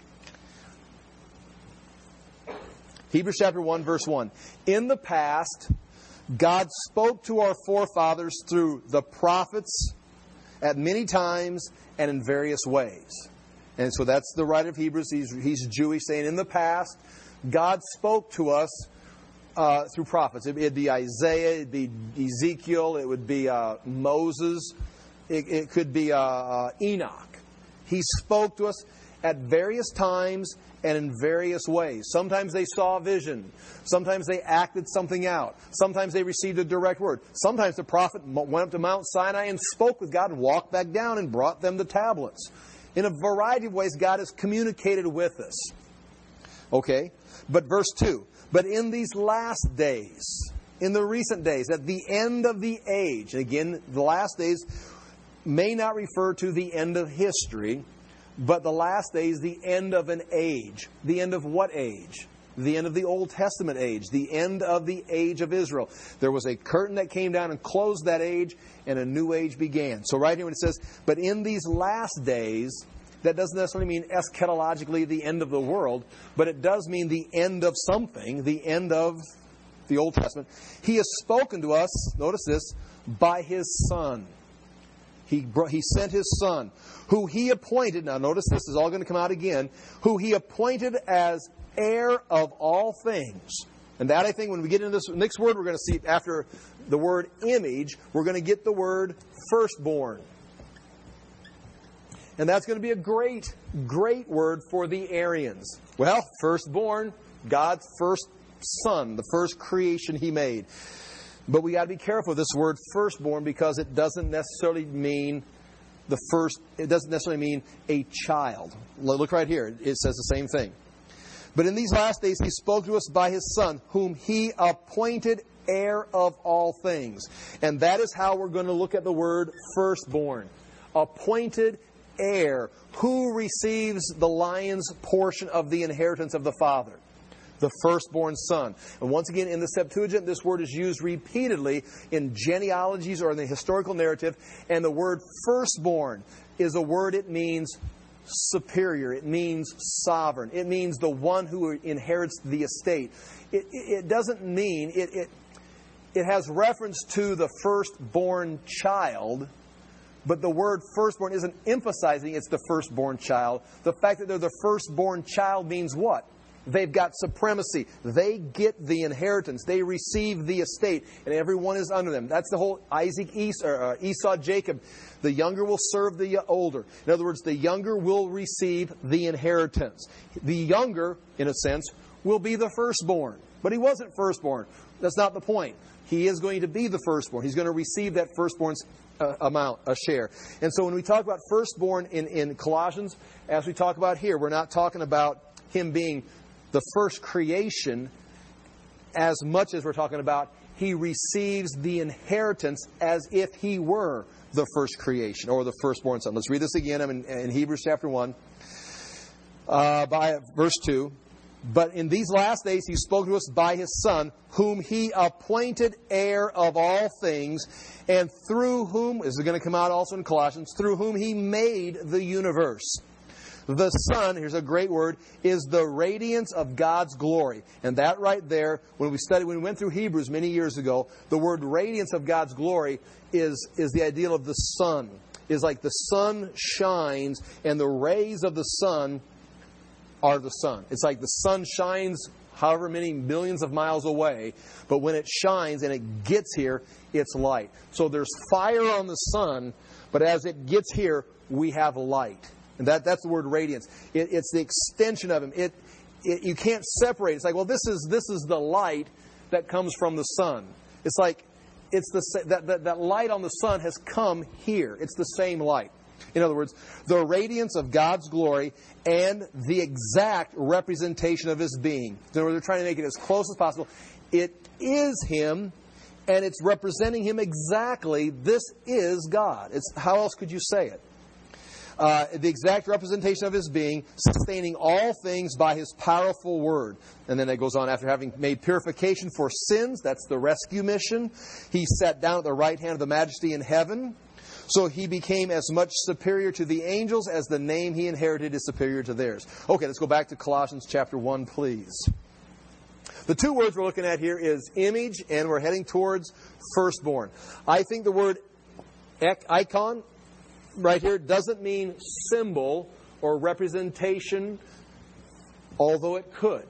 A: Hebrews chapter one, verse one. In the past, God spoke to our forefathers through the prophets at many times and in various ways. And so that's the writer of Hebrews. He's, he's Jewish, saying in the past, God spoke to us Uh, through prophets. It, it'd be Isaiah, it'd be Ezekiel, it would be uh, Moses, it, it could be uh, uh, Enoch. He spoke to us at various times and in various ways. Sometimes they saw a vision. Sometimes they acted something out. Sometimes they received a direct word. Sometimes the prophet went up to Mount Sinai and spoke with God and walked back down and brought them the tablets. In a variety of ways, God has communicated with us. Okay? But verse two. But in these last days, in the recent days, at the end of the age, and again, the last days may not refer to the end of history, but the last days, the end of an age. The end of what age? The end of the Old Testament age. The end of the age of Israel. There was a curtain that came down and closed that age, and a new age began. So right here when it says, but in these last days, that doesn't necessarily mean eschatologically the end of the world, but it does mean the end of something, the end of the Old Testament. He has spoken to us, notice this, by His Son. He, brought, he sent His Son, who He appointed, now notice this is all going to come out again, who He appointed as heir of all things. And that, I think, when we get into this next word, we're going to see after the word image, we're going to get the word firstborn. And that's going to be a great, great word for the Arians. Well, firstborn, God's first son, the first creation He made. But we got to be careful with this word firstborn, because it doesn't necessarily mean the first, it doesn't necessarily mean a child. Look right here. It says the same thing. But in these last days He spoke to us by His Son, whom He appointed heir of all things. And that is how we're going to look at the word firstborn. Appointed heir. Who receives the lion's portion of the inheritance of the Father? The firstborn son. And once again, in the Septuagint, this word is used repeatedly in genealogies or in the historical narrative. And the word firstborn is a word, it means superior. It means sovereign. It means the one who inherits the estate. It, it, it doesn't mean, it, it, it has reference to the firstborn child, but the word firstborn isn't emphasizing it's the firstborn child. The fact that they're the firstborn child means what? They've got supremacy. They get the inheritance. They receive the estate, and everyone is under them. That's the whole Isaac, Esau, uh, Esau, Jacob. The younger will serve the older. In other words, the younger will receive the inheritance. The younger, in a sense, will be the firstborn. But he wasn't firstborn. That's not the point. He is going to be the firstborn. He's going to receive that firstborn's uh, amount, a share. And so when we talk about firstborn in, in Colossians, as we talk about here, we're not talking about him being the first creation as much as we're talking about he receives the inheritance as if he were the first creation or the firstborn son. Let's read this again. I'm in, in Hebrews chapter one, uh, by verse two. But in these last days He spoke to us by His Son, whom He appointed heir of all things, and through whom, this is going to come out also in Colossians, through whom He made the universe. The Son, here's a great word, is the radiance of God's glory. And that right there, when we studied, when we went through Hebrews many years ago, the word radiance of God's glory is, is the ideal of the sun. Is like the sun shines and the rays of the sun are the sun. It's like the sun shines however many millions of miles away, but when it shines and it gets here, it's light. So there's fire on the sun, but as it gets here, we have light. And that, that's the word radiance. It, it's the extension of Him. It, it, you can't separate. It's like, well, this is this is the light that comes from the sun. It's like it's the that, that that light on the sun has come here. It's the same light. In other words, the radiance of God's glory and the exact representation of His being. In other words, they're trying to make it as close as possible. It is Him, and it's representing Him exactly. This is God. It's how else could you say it? Uh, the exact representation of His being, sustaining all things by His powerful word. And then it goes on, after having made purification for sins, that's the rescue mission, He sat down at the right hand of the Majesty in heaven. So He became as much superior to the angels as the name He inherited is superior to theirs. Okay, let's go back to Colossians chapter one, please. The two words we're looking at here is image, and we're heading towards firstborn. I think the word icon right here doesn't mean symbol or representation, although it could.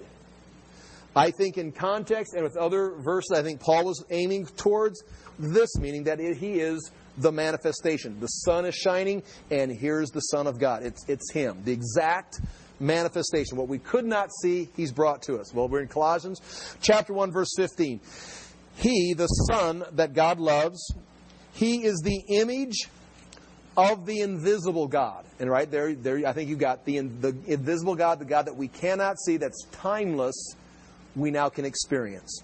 A: I think in context and with other verses, I think Paul was aiming towards this meaning, that it, He is the manifestation. The sun is shining, and here's the Son of God. It's, it's Him. The exact manifestation. What we could not see, He's brought to us. Well, we're in Colossians chapter one, verse fifteen. He, the Son that God loves, He is the image of the invisible God. And right there, there I think you got the, the invisible God, the God that we cannot see, that's timeless, we now can experience.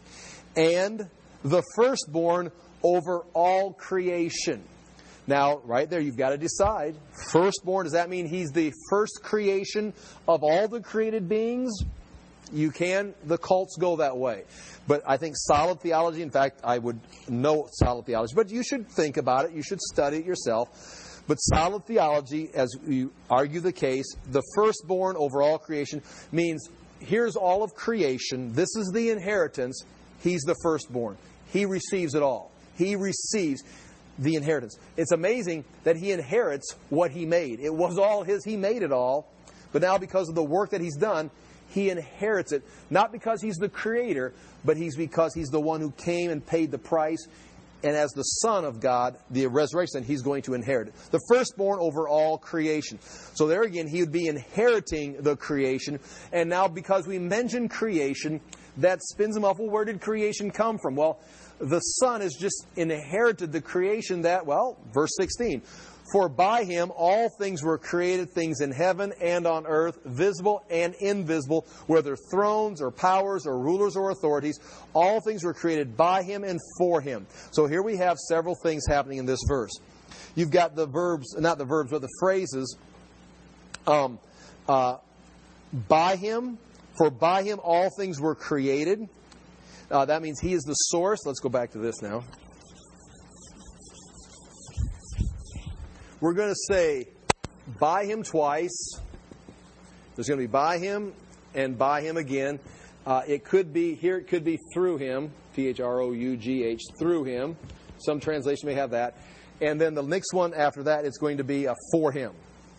A: And the firstborn over all creation. Now, right there, you've got to decide. Firstborn, does that mean He's the first creation of all the created beings? You can, the cults go that way. But I think solid theology, in fact, I would know solid theology, but you should think about it. You should study it yourself. But solid theology, as you argue the case, the firstborn over all creation means here's all of creation. This is the inheritance. He's the firstborn. He receives it all. He receives the inheritance. It's amazing that He inherits what He made. It was all His. He made it all. But now because of the work that He's done, He inherits it. Not because He's the creator, but He's because He's the one who came and paid the price and as the Son of God, the resurrection, He's going to inherit it. The firstborn over all creation. So there again, He would be inheriting the creation. And now because we mentioned creation, that spins Him off. Well, where did creation come from? Well, the Son has just inherited the creation that, well, verse sixteen. For by Him all things were created, things in heaven and on earth, visible and invisible, whether thrones or powers or rulers or authorities. All things were created by Him and for Him. So here we have several things happening in this verse. You've got the verbs, not the verbs, but the phrases. Um, uh, by Him, for by Him all things were created. Uh, that means He is the source. Let's go back to this now. We're going to say by Him twice. There's going to be by Him and by Him again. Uh, it could be, here it could be through Him, T H R O U G H, through Him. Some translation may have that. And then the next one after that is going to be a for Him.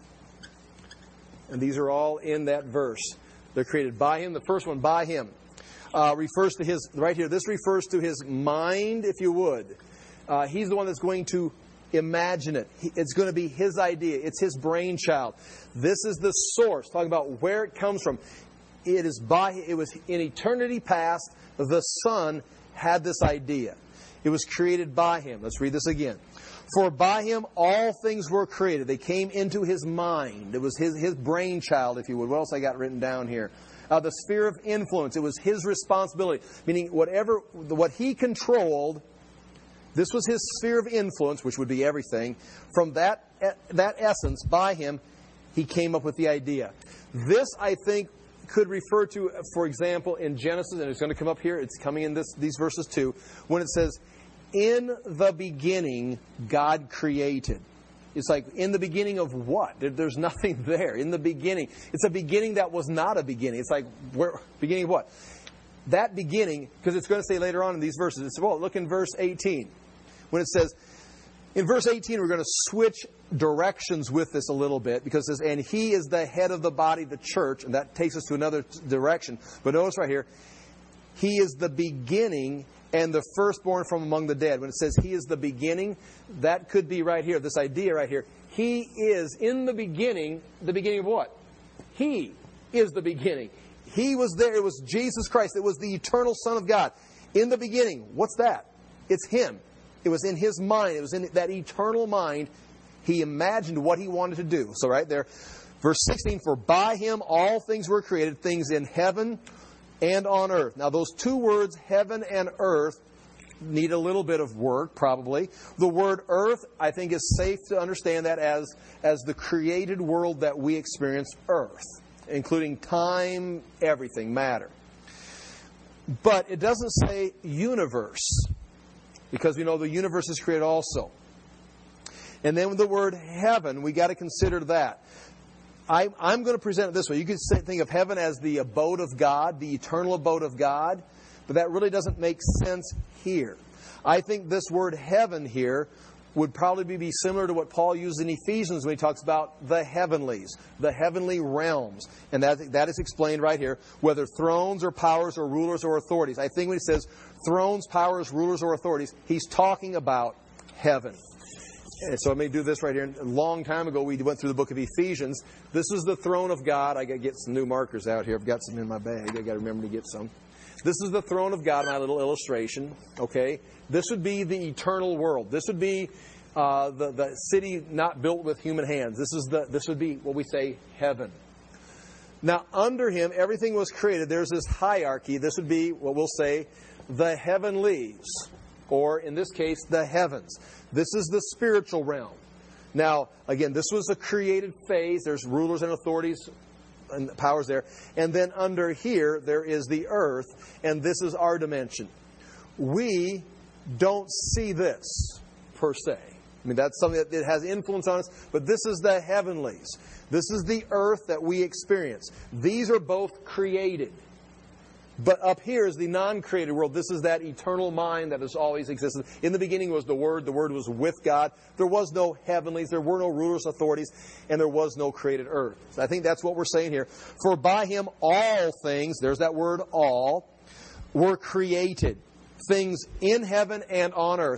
A: And these are all in that verse. They're created by Him. The first one, by Him, uh, refers to His, right here, this refers to His mind, if you would. Uh, he's the one that's going to imagine it. It's going to be His idea. It's His brainchild. This is the source, talking about where it comes from. It is by, it was in eternity past, the Son had this idea. It was created by Him. Let's read this again. For by Him all things were created. They came into His mind. It was His, his brainchild, if you would. What else I got written down here? Uh, the sphere of influence. It was His responsibility. Meaning whatever, what He controlled, this was His sphere of influence, which would be everything. From that, that essence, by Him, He came up with the idea. This, I think, could refer to, for example, in Genesis, and it's going to come up here, it's coming in this, these verses too, when it says, in the beginning, God created. It's like, in the beginning of what? There's nothing there. In the beginning. It's a beginning that was not a beginning. It's like, where, beginning of what? That beginning, because it's going to say later on in these verses, it's, well, look in verse eighteen. When it says, in verse eighteen, we're going to switch directions with this a little bit, because it says, and He is the head of the body, the church, and that takes us to another direction. But notice right here, He is the beginning and the firstborn from among the dead. When it says He is the beginning, that could be right here, this idea right here. He is in the beginning, the beginning of what? He is the beginning. He was there. It was Jesus Christ. It was the eternal Son of God. In the beginning. What's that? It's Him. It was in His mind. It was in that eternal mind. He imagined what He wanted to do. So right there, verse sixteen, for by Him all things were created, things in heaven and on earth. Now those two words, heaven and earth, need a little bit of work, probably. The word earth, I think, is safe to understand that as, as the created world that we experience, earth, including time, everything, matter. But it doesn't say universe, because we know the universe is created also. And then with the word heaven, we got to consider that. I, I'm going to present it this way. You could say, think of heaven as the abode of God, the eternal abode of God, but that really doesn't make sense here. I think this word heaven here would probably be similar to what Paul used in Ephesians when he talks about the heavenlies, the heavenly realms. And that, that is explained right here, whether thrones or powers or rulers or authorities. I think when he says thrones, powers, rulers, or authorities, he's talking about heaven. And so I may do this right here. A long time ago, we went through the book of Ephesians. This is the throne of God. I got to get some new markers out here. I've got some in my bag. I got to remember to get some. This is the throne of God, my little illustration. Okay? This would be the eternal world. This would be uh, the, the city not built with human hands. This is the this would be what we say heaven. Now, under Him, everything was created. There's this hierarchy. This would be what we'll say the heavenlies, or in this case, the heavens. This is the spiritual realm. Now, again, this was a created phase. There's rulers and authorities and powers there. And then under here, there is the earth, and this is our dimension. We don't see this, per se. I mean, that's something that it has influence on us, but this is the heavenlies. This is the earth that we experience. These are both created. But up here is the non-created world. This is that eternal mind that has always existed. In the beginning was the Word. The Word was with God. There was no heavenlies. There were no rulers, authorities, and there was no created earth. So I think that's what we're saying here. For by Him all things, there's that word all, were created. Things in heaven and on earth.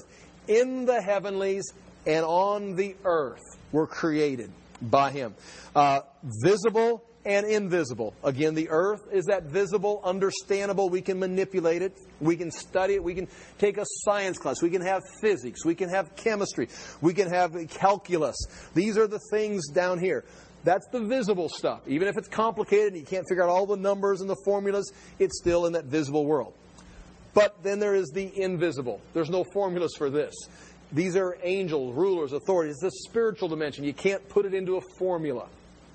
A: in the heavenlies and on the earth were created by Him. Uh, visible and invisible. Again, the earth is that visible, understandable. We can manipulate it. We can study it. We can take a science class. We can have physics. We can have chemistry. We can have calculus. These are the things down here. That's the visible stuff. Even if it's complicated and you can't figure out all the numbers and the formulas, it's still in that visible world. But then there is the invisible. There's no formulas for this. These are angels, rulers, authorities. It's a spiritual dimension. You can't put it into a formula.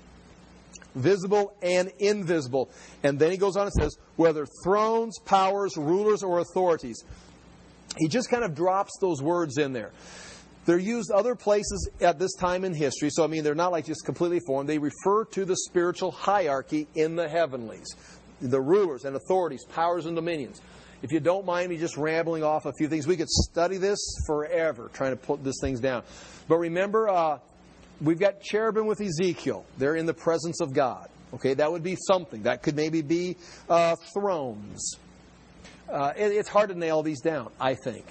A: Visible and invisible. And then he goes on and says, whether thrones, powers, rulers, or authorities. He just kind of drops those words in there. They're used other places at this time in history. So, I mean, they're not like just completely foreign. They refer to the spiritual hierarchy in the heavenlies. The rulers and authorities, powers and dominions. If you don't mind me just rambling off a few things, we could study this forever, trying to put these things down. But remember, uh, we've got cherubim with Ezekiel. They're in the presence of God. Okay, that would be something. That could maybe be uh, thrones. Uh, it, it's hard to nail these down, I think.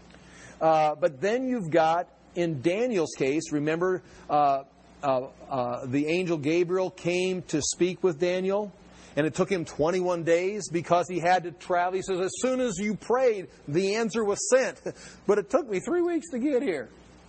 A: Uh, but then you've got, in Daniel's case, remember uh, uh, uh, the angel Gabriel came to speak with Daniel? And it took him twenty-one days because he had to travel. He says, as soon as you prayed, the answer was sent. But it took me three weeks to get here.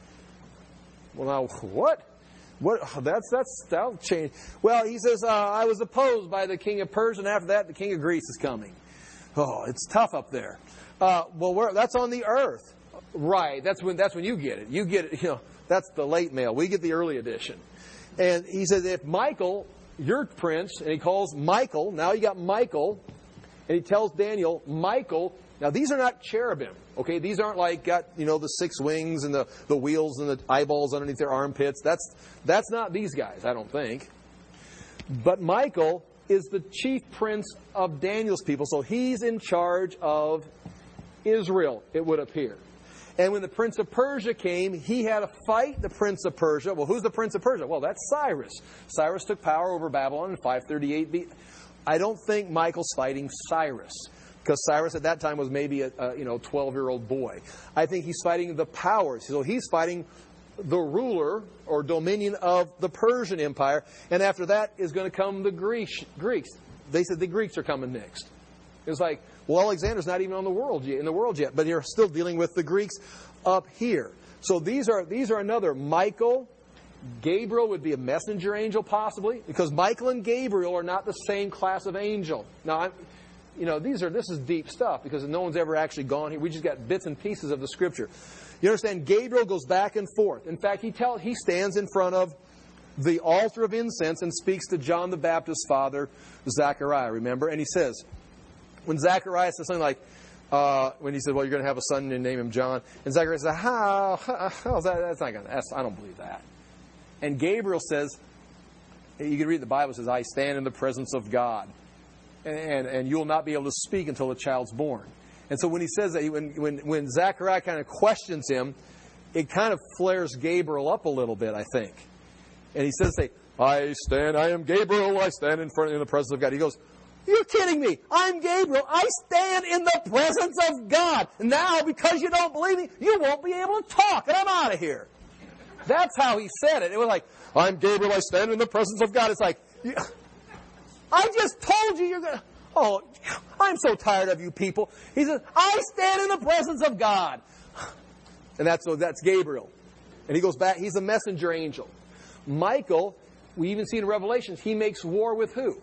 A: Well, now, what? What? That's, that's, that'll change. Well, he says, uh, I was opposed by the king of Persia, and after that, the king of Greece is coming. Oh, it's tough up there. Uh, well, where, that's on the earth. Right. That's when, that's when you get it. You get it, you know, that's the late mail. We get the early edition. And he says, if Michael, your prince, and he calls Michael, now you got Michael, and he tells Daniel, Michael, now these are not cherubim, okay? These aren't like got, you know, the six wings and the, the wheels and the eyeballs underneath their armpits. That's, that's not these guys, I don't think. But Michael is the chief prince of Daniel's people, so he's in charge of Israel, it would appear. And when the prince of Persia came, he had to fight the prince of Persia. Well, who's the prince of Persia? Well, that's Cyrus. Cyrus took power over Babylon in five thirty-eight B C. I don't think Michael's fighting Cyrus, because Cyrus at that time was maybe a, a you know twelve-year-old boy. I think he's fighting the powers. So he's fighting the ruler or dominion of the Persian Empire. And after that is going to come the Greeks. Greeks. They said the Greeks are coming next. It was like, well, Alexander's not even on the world yet, in the world yet, but you're still dealing with the Greeks up here. So these are these are another. Michael, Gabriel would be a messenger angel possibly, because Michael and Gabriel are not the same class of angel. Now, I'm, you know, these are this is deep stuff because no one's ever actually gone here. We just got bits and pieces of the Scripture. You understand? Gabriel goes back and forth. In fact, he tell he stands in front of the altar of incense and speaks to John the Baptist's father, Zechariah. Remember, and he says. When Zacharias says something like, uh, when he said, well, you're going to have a son and name him John. And Zacharias says, how, how, how's that? That's not going to, I don't believe that. And Gabriel says, you can read the Bible, it says, I stand in the presence of God. And, and, and you'll not be able to speak until the child's born. And so when he says that, when, when, when Zechariah kind of questions him, it kind of flares Gabriel up a little bit, I think. And he says, say, I stand, I am Gabriel, I stand in front in the presence of God. He goes, you're kidding me. I'm Gabriel. I stand in the presence of God. Now, because you don't believe me, you won't be able to talk, and I'm out of here. That's how he said it. It was like, I'm Gabriel. I stand in the presence of God. It's like, I just told you you're going to... Oh, I'm so tired of you people. He says, I stand in the presence of God. And that's, so that's Gabriel. And he goes back. He's a messenger angel. Michael, we even see in Revelations, he makes war with who?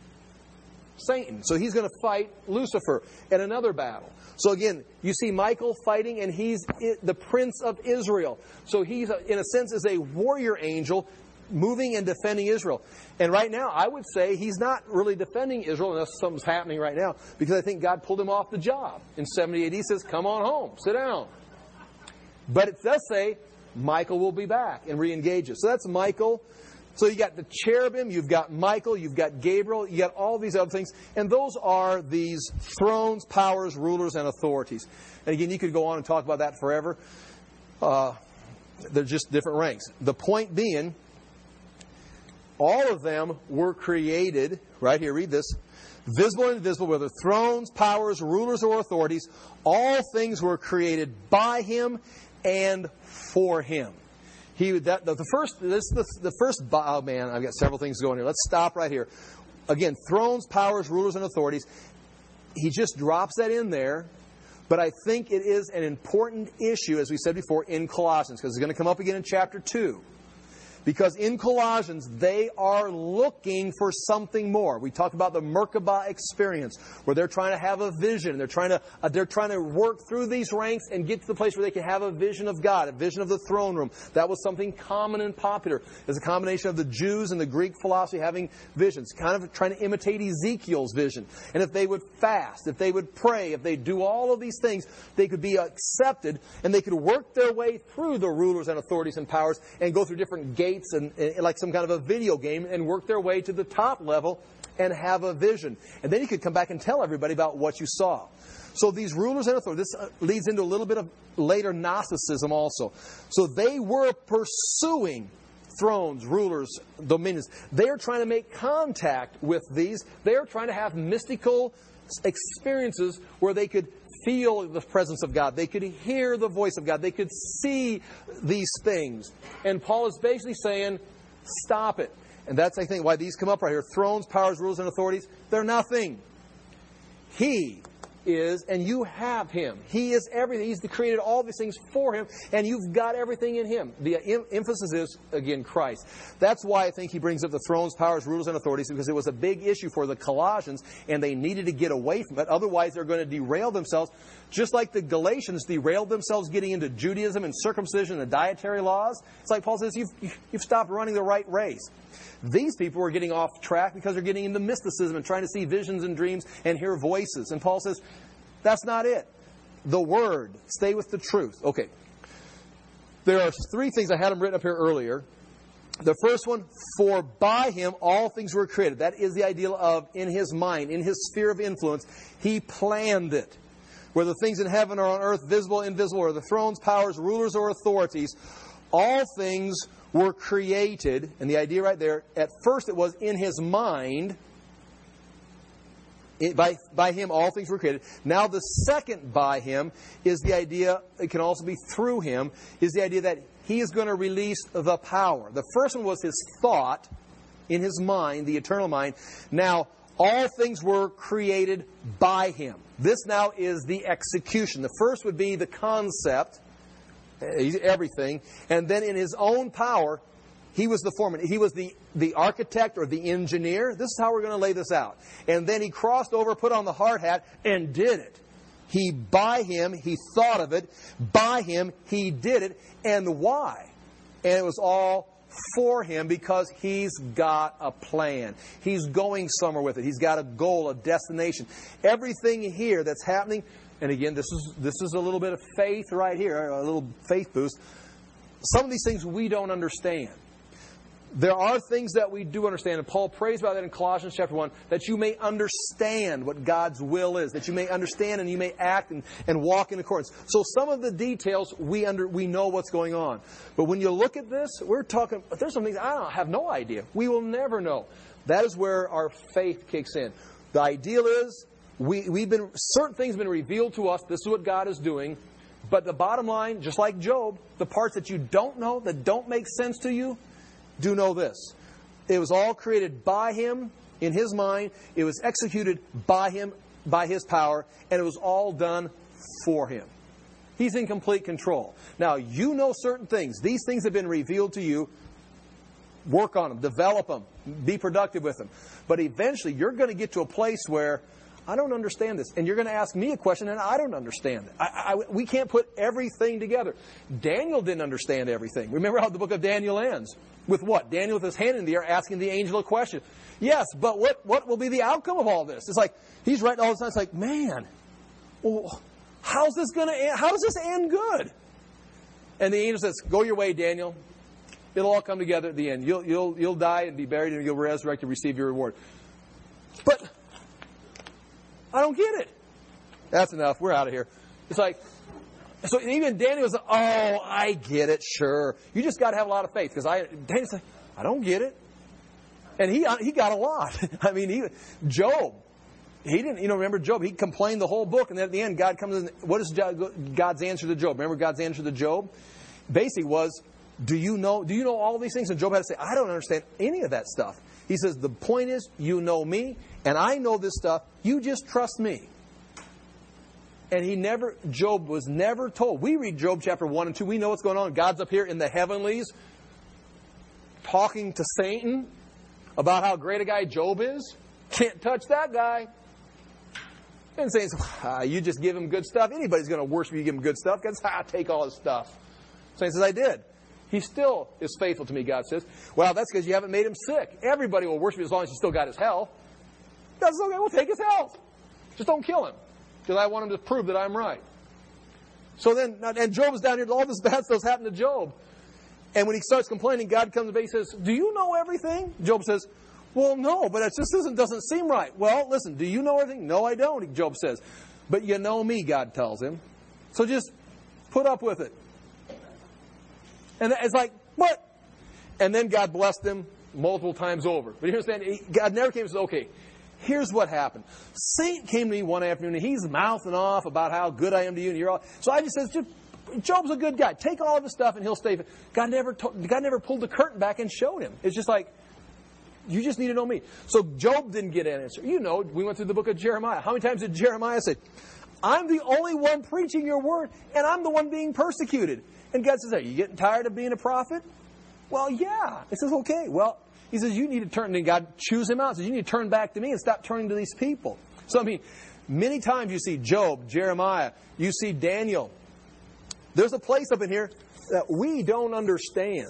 A: Satan. So he's going to fight Lucifer in another battle. So again, you see Michael fighting, and he's the prince of Israel. So he's, in a sense, is a warrior angel moving and defending Israel. And right now, I would say he's not really defending Israel unless something's happening right now, because I think God pulled him off the job. In seventy A D, he says, come on home, sit down. But it does say Michael will be back and re-engages. So that's Michael. So you got the cherubim, you've got Michael, you've got Gabriel, you got all these other things. And those are these thrones, powers, rulers, and authorities. And again, you could go on and talk about that forever. Uh, they're just different ranks. The point being, all of them were created, right here, read this, visible and invisible, whether thrones, powers, rulers, or authorities, all things were created by Him and for Him. He that the, the first this the, the first oh man, I've got several things going here. Let's stop right here. Again, thrones, powers, rulers, and authorities. He just drops that in there, but I think it is an important issue, as we said before, in Colossians, because it's going to come up again in chapter two. Because in Colossians, they are looking for something more. We talked about the Merkabah experience, where they're trying to have a vision. They're trying to uh, they're trying to work through these ranks and get to the place where they can have a vision of God, a vision of the throne room. That was something common and popular. It's a combination of the Jews and the Greek philosophy having visions, kind of trying to imitate Ezekiel's vision. And if they would fast, if they would pray, if they do all of these things, they could be accepted, and they could work their way through the rulers and authorities and powers and go through different gates And, and like some kind of a video game, and work their way to the top level and have a vision. And then you could come back and tell everybody about what you saw. So these rulers and authorities, this leads into a little bit of later Gnosticism also. So they were pursuing thrones, rulers, dominions. They are trying to make contact with these. They are trying to have mystical experiences where they could feel the presence of God. They could hear the voice of God. They could see these things. And Paul is basically saying, stop it. And that's, I think, why these come up right here. Thrones, powers, rulers, and authorities, they're nothing. He is, and you have Him. He is everything. He's created all these things for Him, and you've got everything in Him. The em- emphasis is, again, Christ. That's why I think he brings up the thrones, powers, rulers, and authorities, because it was a big issue for the Colossians, and they needed to get away from it. Otherwise, they're going to derail themselves, just like the Galatians derailed themselves getting into Judaism and circumcision and the dietary laws. It's like Paul says, you've, you've stopped running the right race. These people are getting off track because they're getting into mysticism and trying to see visions and dreams and hear voices. And Paul says, that's not it. The Word. Stay with the truth. Okay. There are three things. I had them written up here earlier. The first one, for by Him all things were created. That is the idea of in His mind, in His sphere of influence. He planned it. Whether things in heaven or on earth, visible, invisible, or the thrones, powers, rulers, or authorities, all things were created. And the idea right there, at first it was in His mind. It, by, by Him all things were created. Now the second by Him is the idea, it can also be through Him, is the idea that He is going to release the power. The first one was His thought in His mind, the eternal mind. Now all things were created by Him. This now is the execution. The first would be the concept, everything, and then in His own power, He was the foreman. He was the, the architect or the engineer. This is how we're going to lay this out. And then He crossed over, put on the hard hat, and did it. He, by Him, He thought of it. By Him, He did it. And why? And it was all for Him because He's got a plan. He's going somewhere with it. He's got a goal, a destination. Everything here that's happening, and again, this is this is a little bit of faith right here, a little faith boost. Some of these things we don't understand. There are things that we do understand, and Paul prays about that in Colossians chapter one, that you may understand what God's will is, that you may understand and you may act and, and walk in accordance. So some of the details, we under we know what's going on. But when you look at this, we're talking, there's some things I don't have no idea. We will never know. That is where our faith kicks in. The ideal is, we, we've been certain things have been revealed to us. This is what God is doing. But the bottom line, just like Job, the parts that you don't know, that don't make sense to you, do know this. It was all created by Him, in His mind. It was executed by Him, by His power. And it was all done for Him. He's in complete control. Now, you know certain things. These things have been revealed to you. Work on them. Develop them. Be productive with them. But eventually, you're going to get to a place where, I don't understand this. And you're going to ask me a question, and I don't understand it. I, I, we can't put everything together. Daniel didn't understand everything. Remember how the book of Daniel ends? With what? Daniel with his hand in the air asking the angel a question. Yes, but what, what will be the outcome of all this? It's like, he's writing all the time. It's like, man, well, how's this going to end? How does this end good? And the angel says, go your way, Daniel. It'll all come together at the end. You'll, you'll, you'll die and be buried, and you'll resurrect and receive your reward. But I don't get it. That's enough. We're out of here. It's like, so even Daniel was like, oh, I get it, sure. You just got to have a lot of faith. Because I, Daniel's like, I don't get it. And he he got a lot. I mean, he, Job, he didn't, you know, remember Job, he complained the whole book, and then at the end, God comes in. What is God's answer to Job? Remember God's answer to Job? Basically was, do you know, do you know all these things? And Job had to say, I don't understand any of that stuff. He says, the point is, you know me, and I know this stuff. You just trust me. And he never, Job was never told. We read Job chapter one and two. We know what's going on. God's up here in the heavenlies talking to Satan about how great a guy Job is. Can't touch that guy. And Satan says, ah, you just give him good stuff. Anybody's going to worship you, give him good stuff. God says, ah, take all his stuff. Satan says, I did. He still is faithful to me, God says. Well, that's because you haven't made him sick. Everybody will worship you as long as he still got his health. God says, okay, we'll take his health. Just don't kill him. Because I want him to prove that I'm right. So then, and Job is down here, all this bad stuff's happened to Job. And when he starts complaining, God comes and he says, do you know everything? Job says, well, no, but it just doesn't, doesn't seem right. Well, listen, do you know everything? No, I don't, Job says. But you know me, God tells him. So just put up with it. And it's like, what? And then God blessed him multiple times over. But you understand, God never came and said, okay, here's what happened. Satan came to me one afternoon, and he's mouthing off about how good I am to you, and you're all. So I just said, Job's a good guy. Take all of his stuff, and he'll stay. God never, told, God never pulled the curtain back and showed him. It's just like, you just need to know me. So Job didn't get an answer. You know, we went through the book of Jeremiah. How many times did Jeremiah say, I'm the only one preaching your word, and I'm the one being persecuted? And God says, are you getting tired of being a prophet? Well, yeah. He says, okay. Well, he says, you need to turn, and God chews him out. He says, you need to turn back to me and stop turning to these people. So, I mean, many times you see Job, Jeremiah, you see Daniel. There's a place up in here that we don't understand.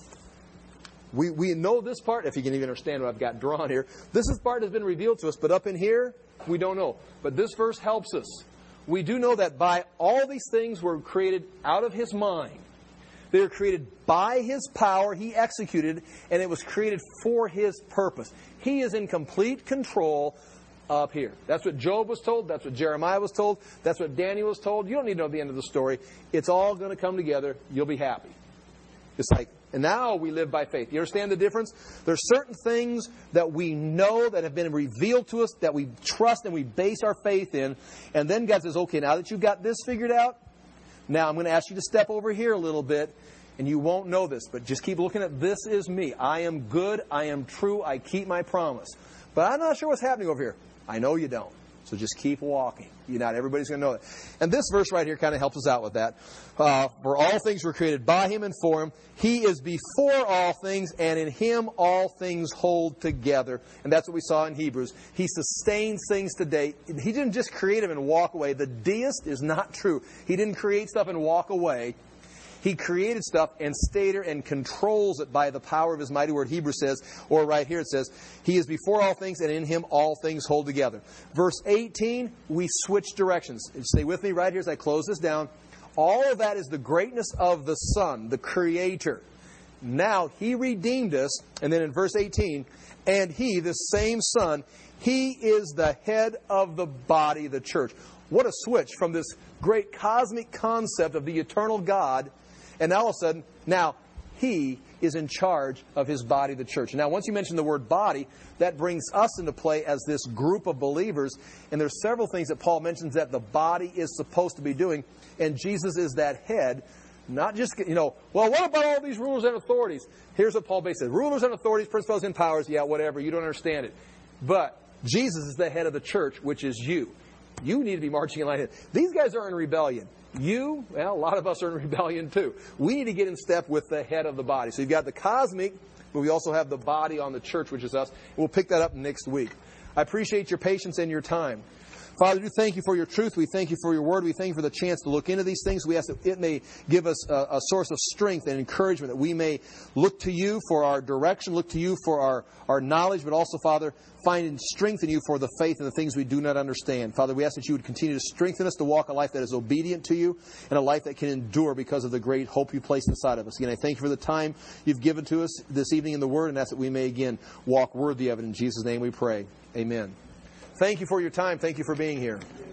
A: We we know this part, if you can even understand what I've got drawn here. This is part has been revealed to us, but up in here, we don't know. But this verse helps us. We do know that by all these things were created out of His mind. They were created by His power. He executed, and it was created for His purpose. He is in complete control up here. That's what Job was told. That's what Jeremiah was told. That's what Daniel was told. You don't need to know the end of the story. It's all going to come together. You'll be happy. It's like, and now we live by faith. You understand the difference? There's certain things that we know that have been revealed to us that we trust and we base our faith in. And then God says, okay, now that you've got this figured out, now I'm going to ask you to step over here a little bit. And you won't know this, but just keep looking at this is me. I am good. I am true. I keep my promise. But I'm not sure what's happening over here. I know you don't. So just keep walking. You not everybody's going to know that. And this verse right here kind of helps us out with that. Uh, for all things were created by Him and for Him. He is before all things, and in Him all things hold together. And that's what we saw in Hebrews. He sustains things today. He didn't just create them and walk away. The deist is not true. He didn't create stuff and walk away. He created stuff and stayed there and controls it by the power of His mighty word. Hebrews says, or right here it says, He is before all things, and in Him all things hold together. Verse eighteen, we switch directions. Stay with me right here as I close this down. All of that is the greatness of the Son, the Creator. Now He redeemed us, and then in verse eighteen, and He, the same Son, He is the head of the body, the church. What a switch from this great cosmic concept of the eternal God. And all of a sudden, now, He is in charge of His body, the church. Now, once you mention the word body, that brings us into play as this group of believers. And there's several things that Paul mentions that the body is supposed to be doing. And Jesus is that head. Not just, you know, well, what about all these rulers and authorities? Here's what Paul basically says. Rulers and authorities, principalities and powers, yeah, whatever. You don't understand it. But Jesus is the head of the church, which is you. You need to be marching in line. These guys are in rebellion. You, well, a lot of us are in rebellion too. We need to get in step with the head of the body. So you've got the cosmic, but we also have the body on the church, which is us. We'll pick that up next week. I appreciate your patience and your time. Father, we thank You for Your truth. We thank You for Your word. We thank You for the chance to look into these things. We ask that it may give us a, a source of strength and encouragement, that we may look to You for our direction, look to You for our, our knowledge, but also, Father, find strength in You for the faith and the things we do not understand. Father, we ask that You would continue to strengthen us to walk a life that is obedient to You and a life that can endure because of the great hope You placed inside of us. Again, I thank You for the time You've given to us this evening in the Word, and ask that we may again walk worthy of it. In Jesus' name we pray. Amen. Thank you for your time. Thank you for being here.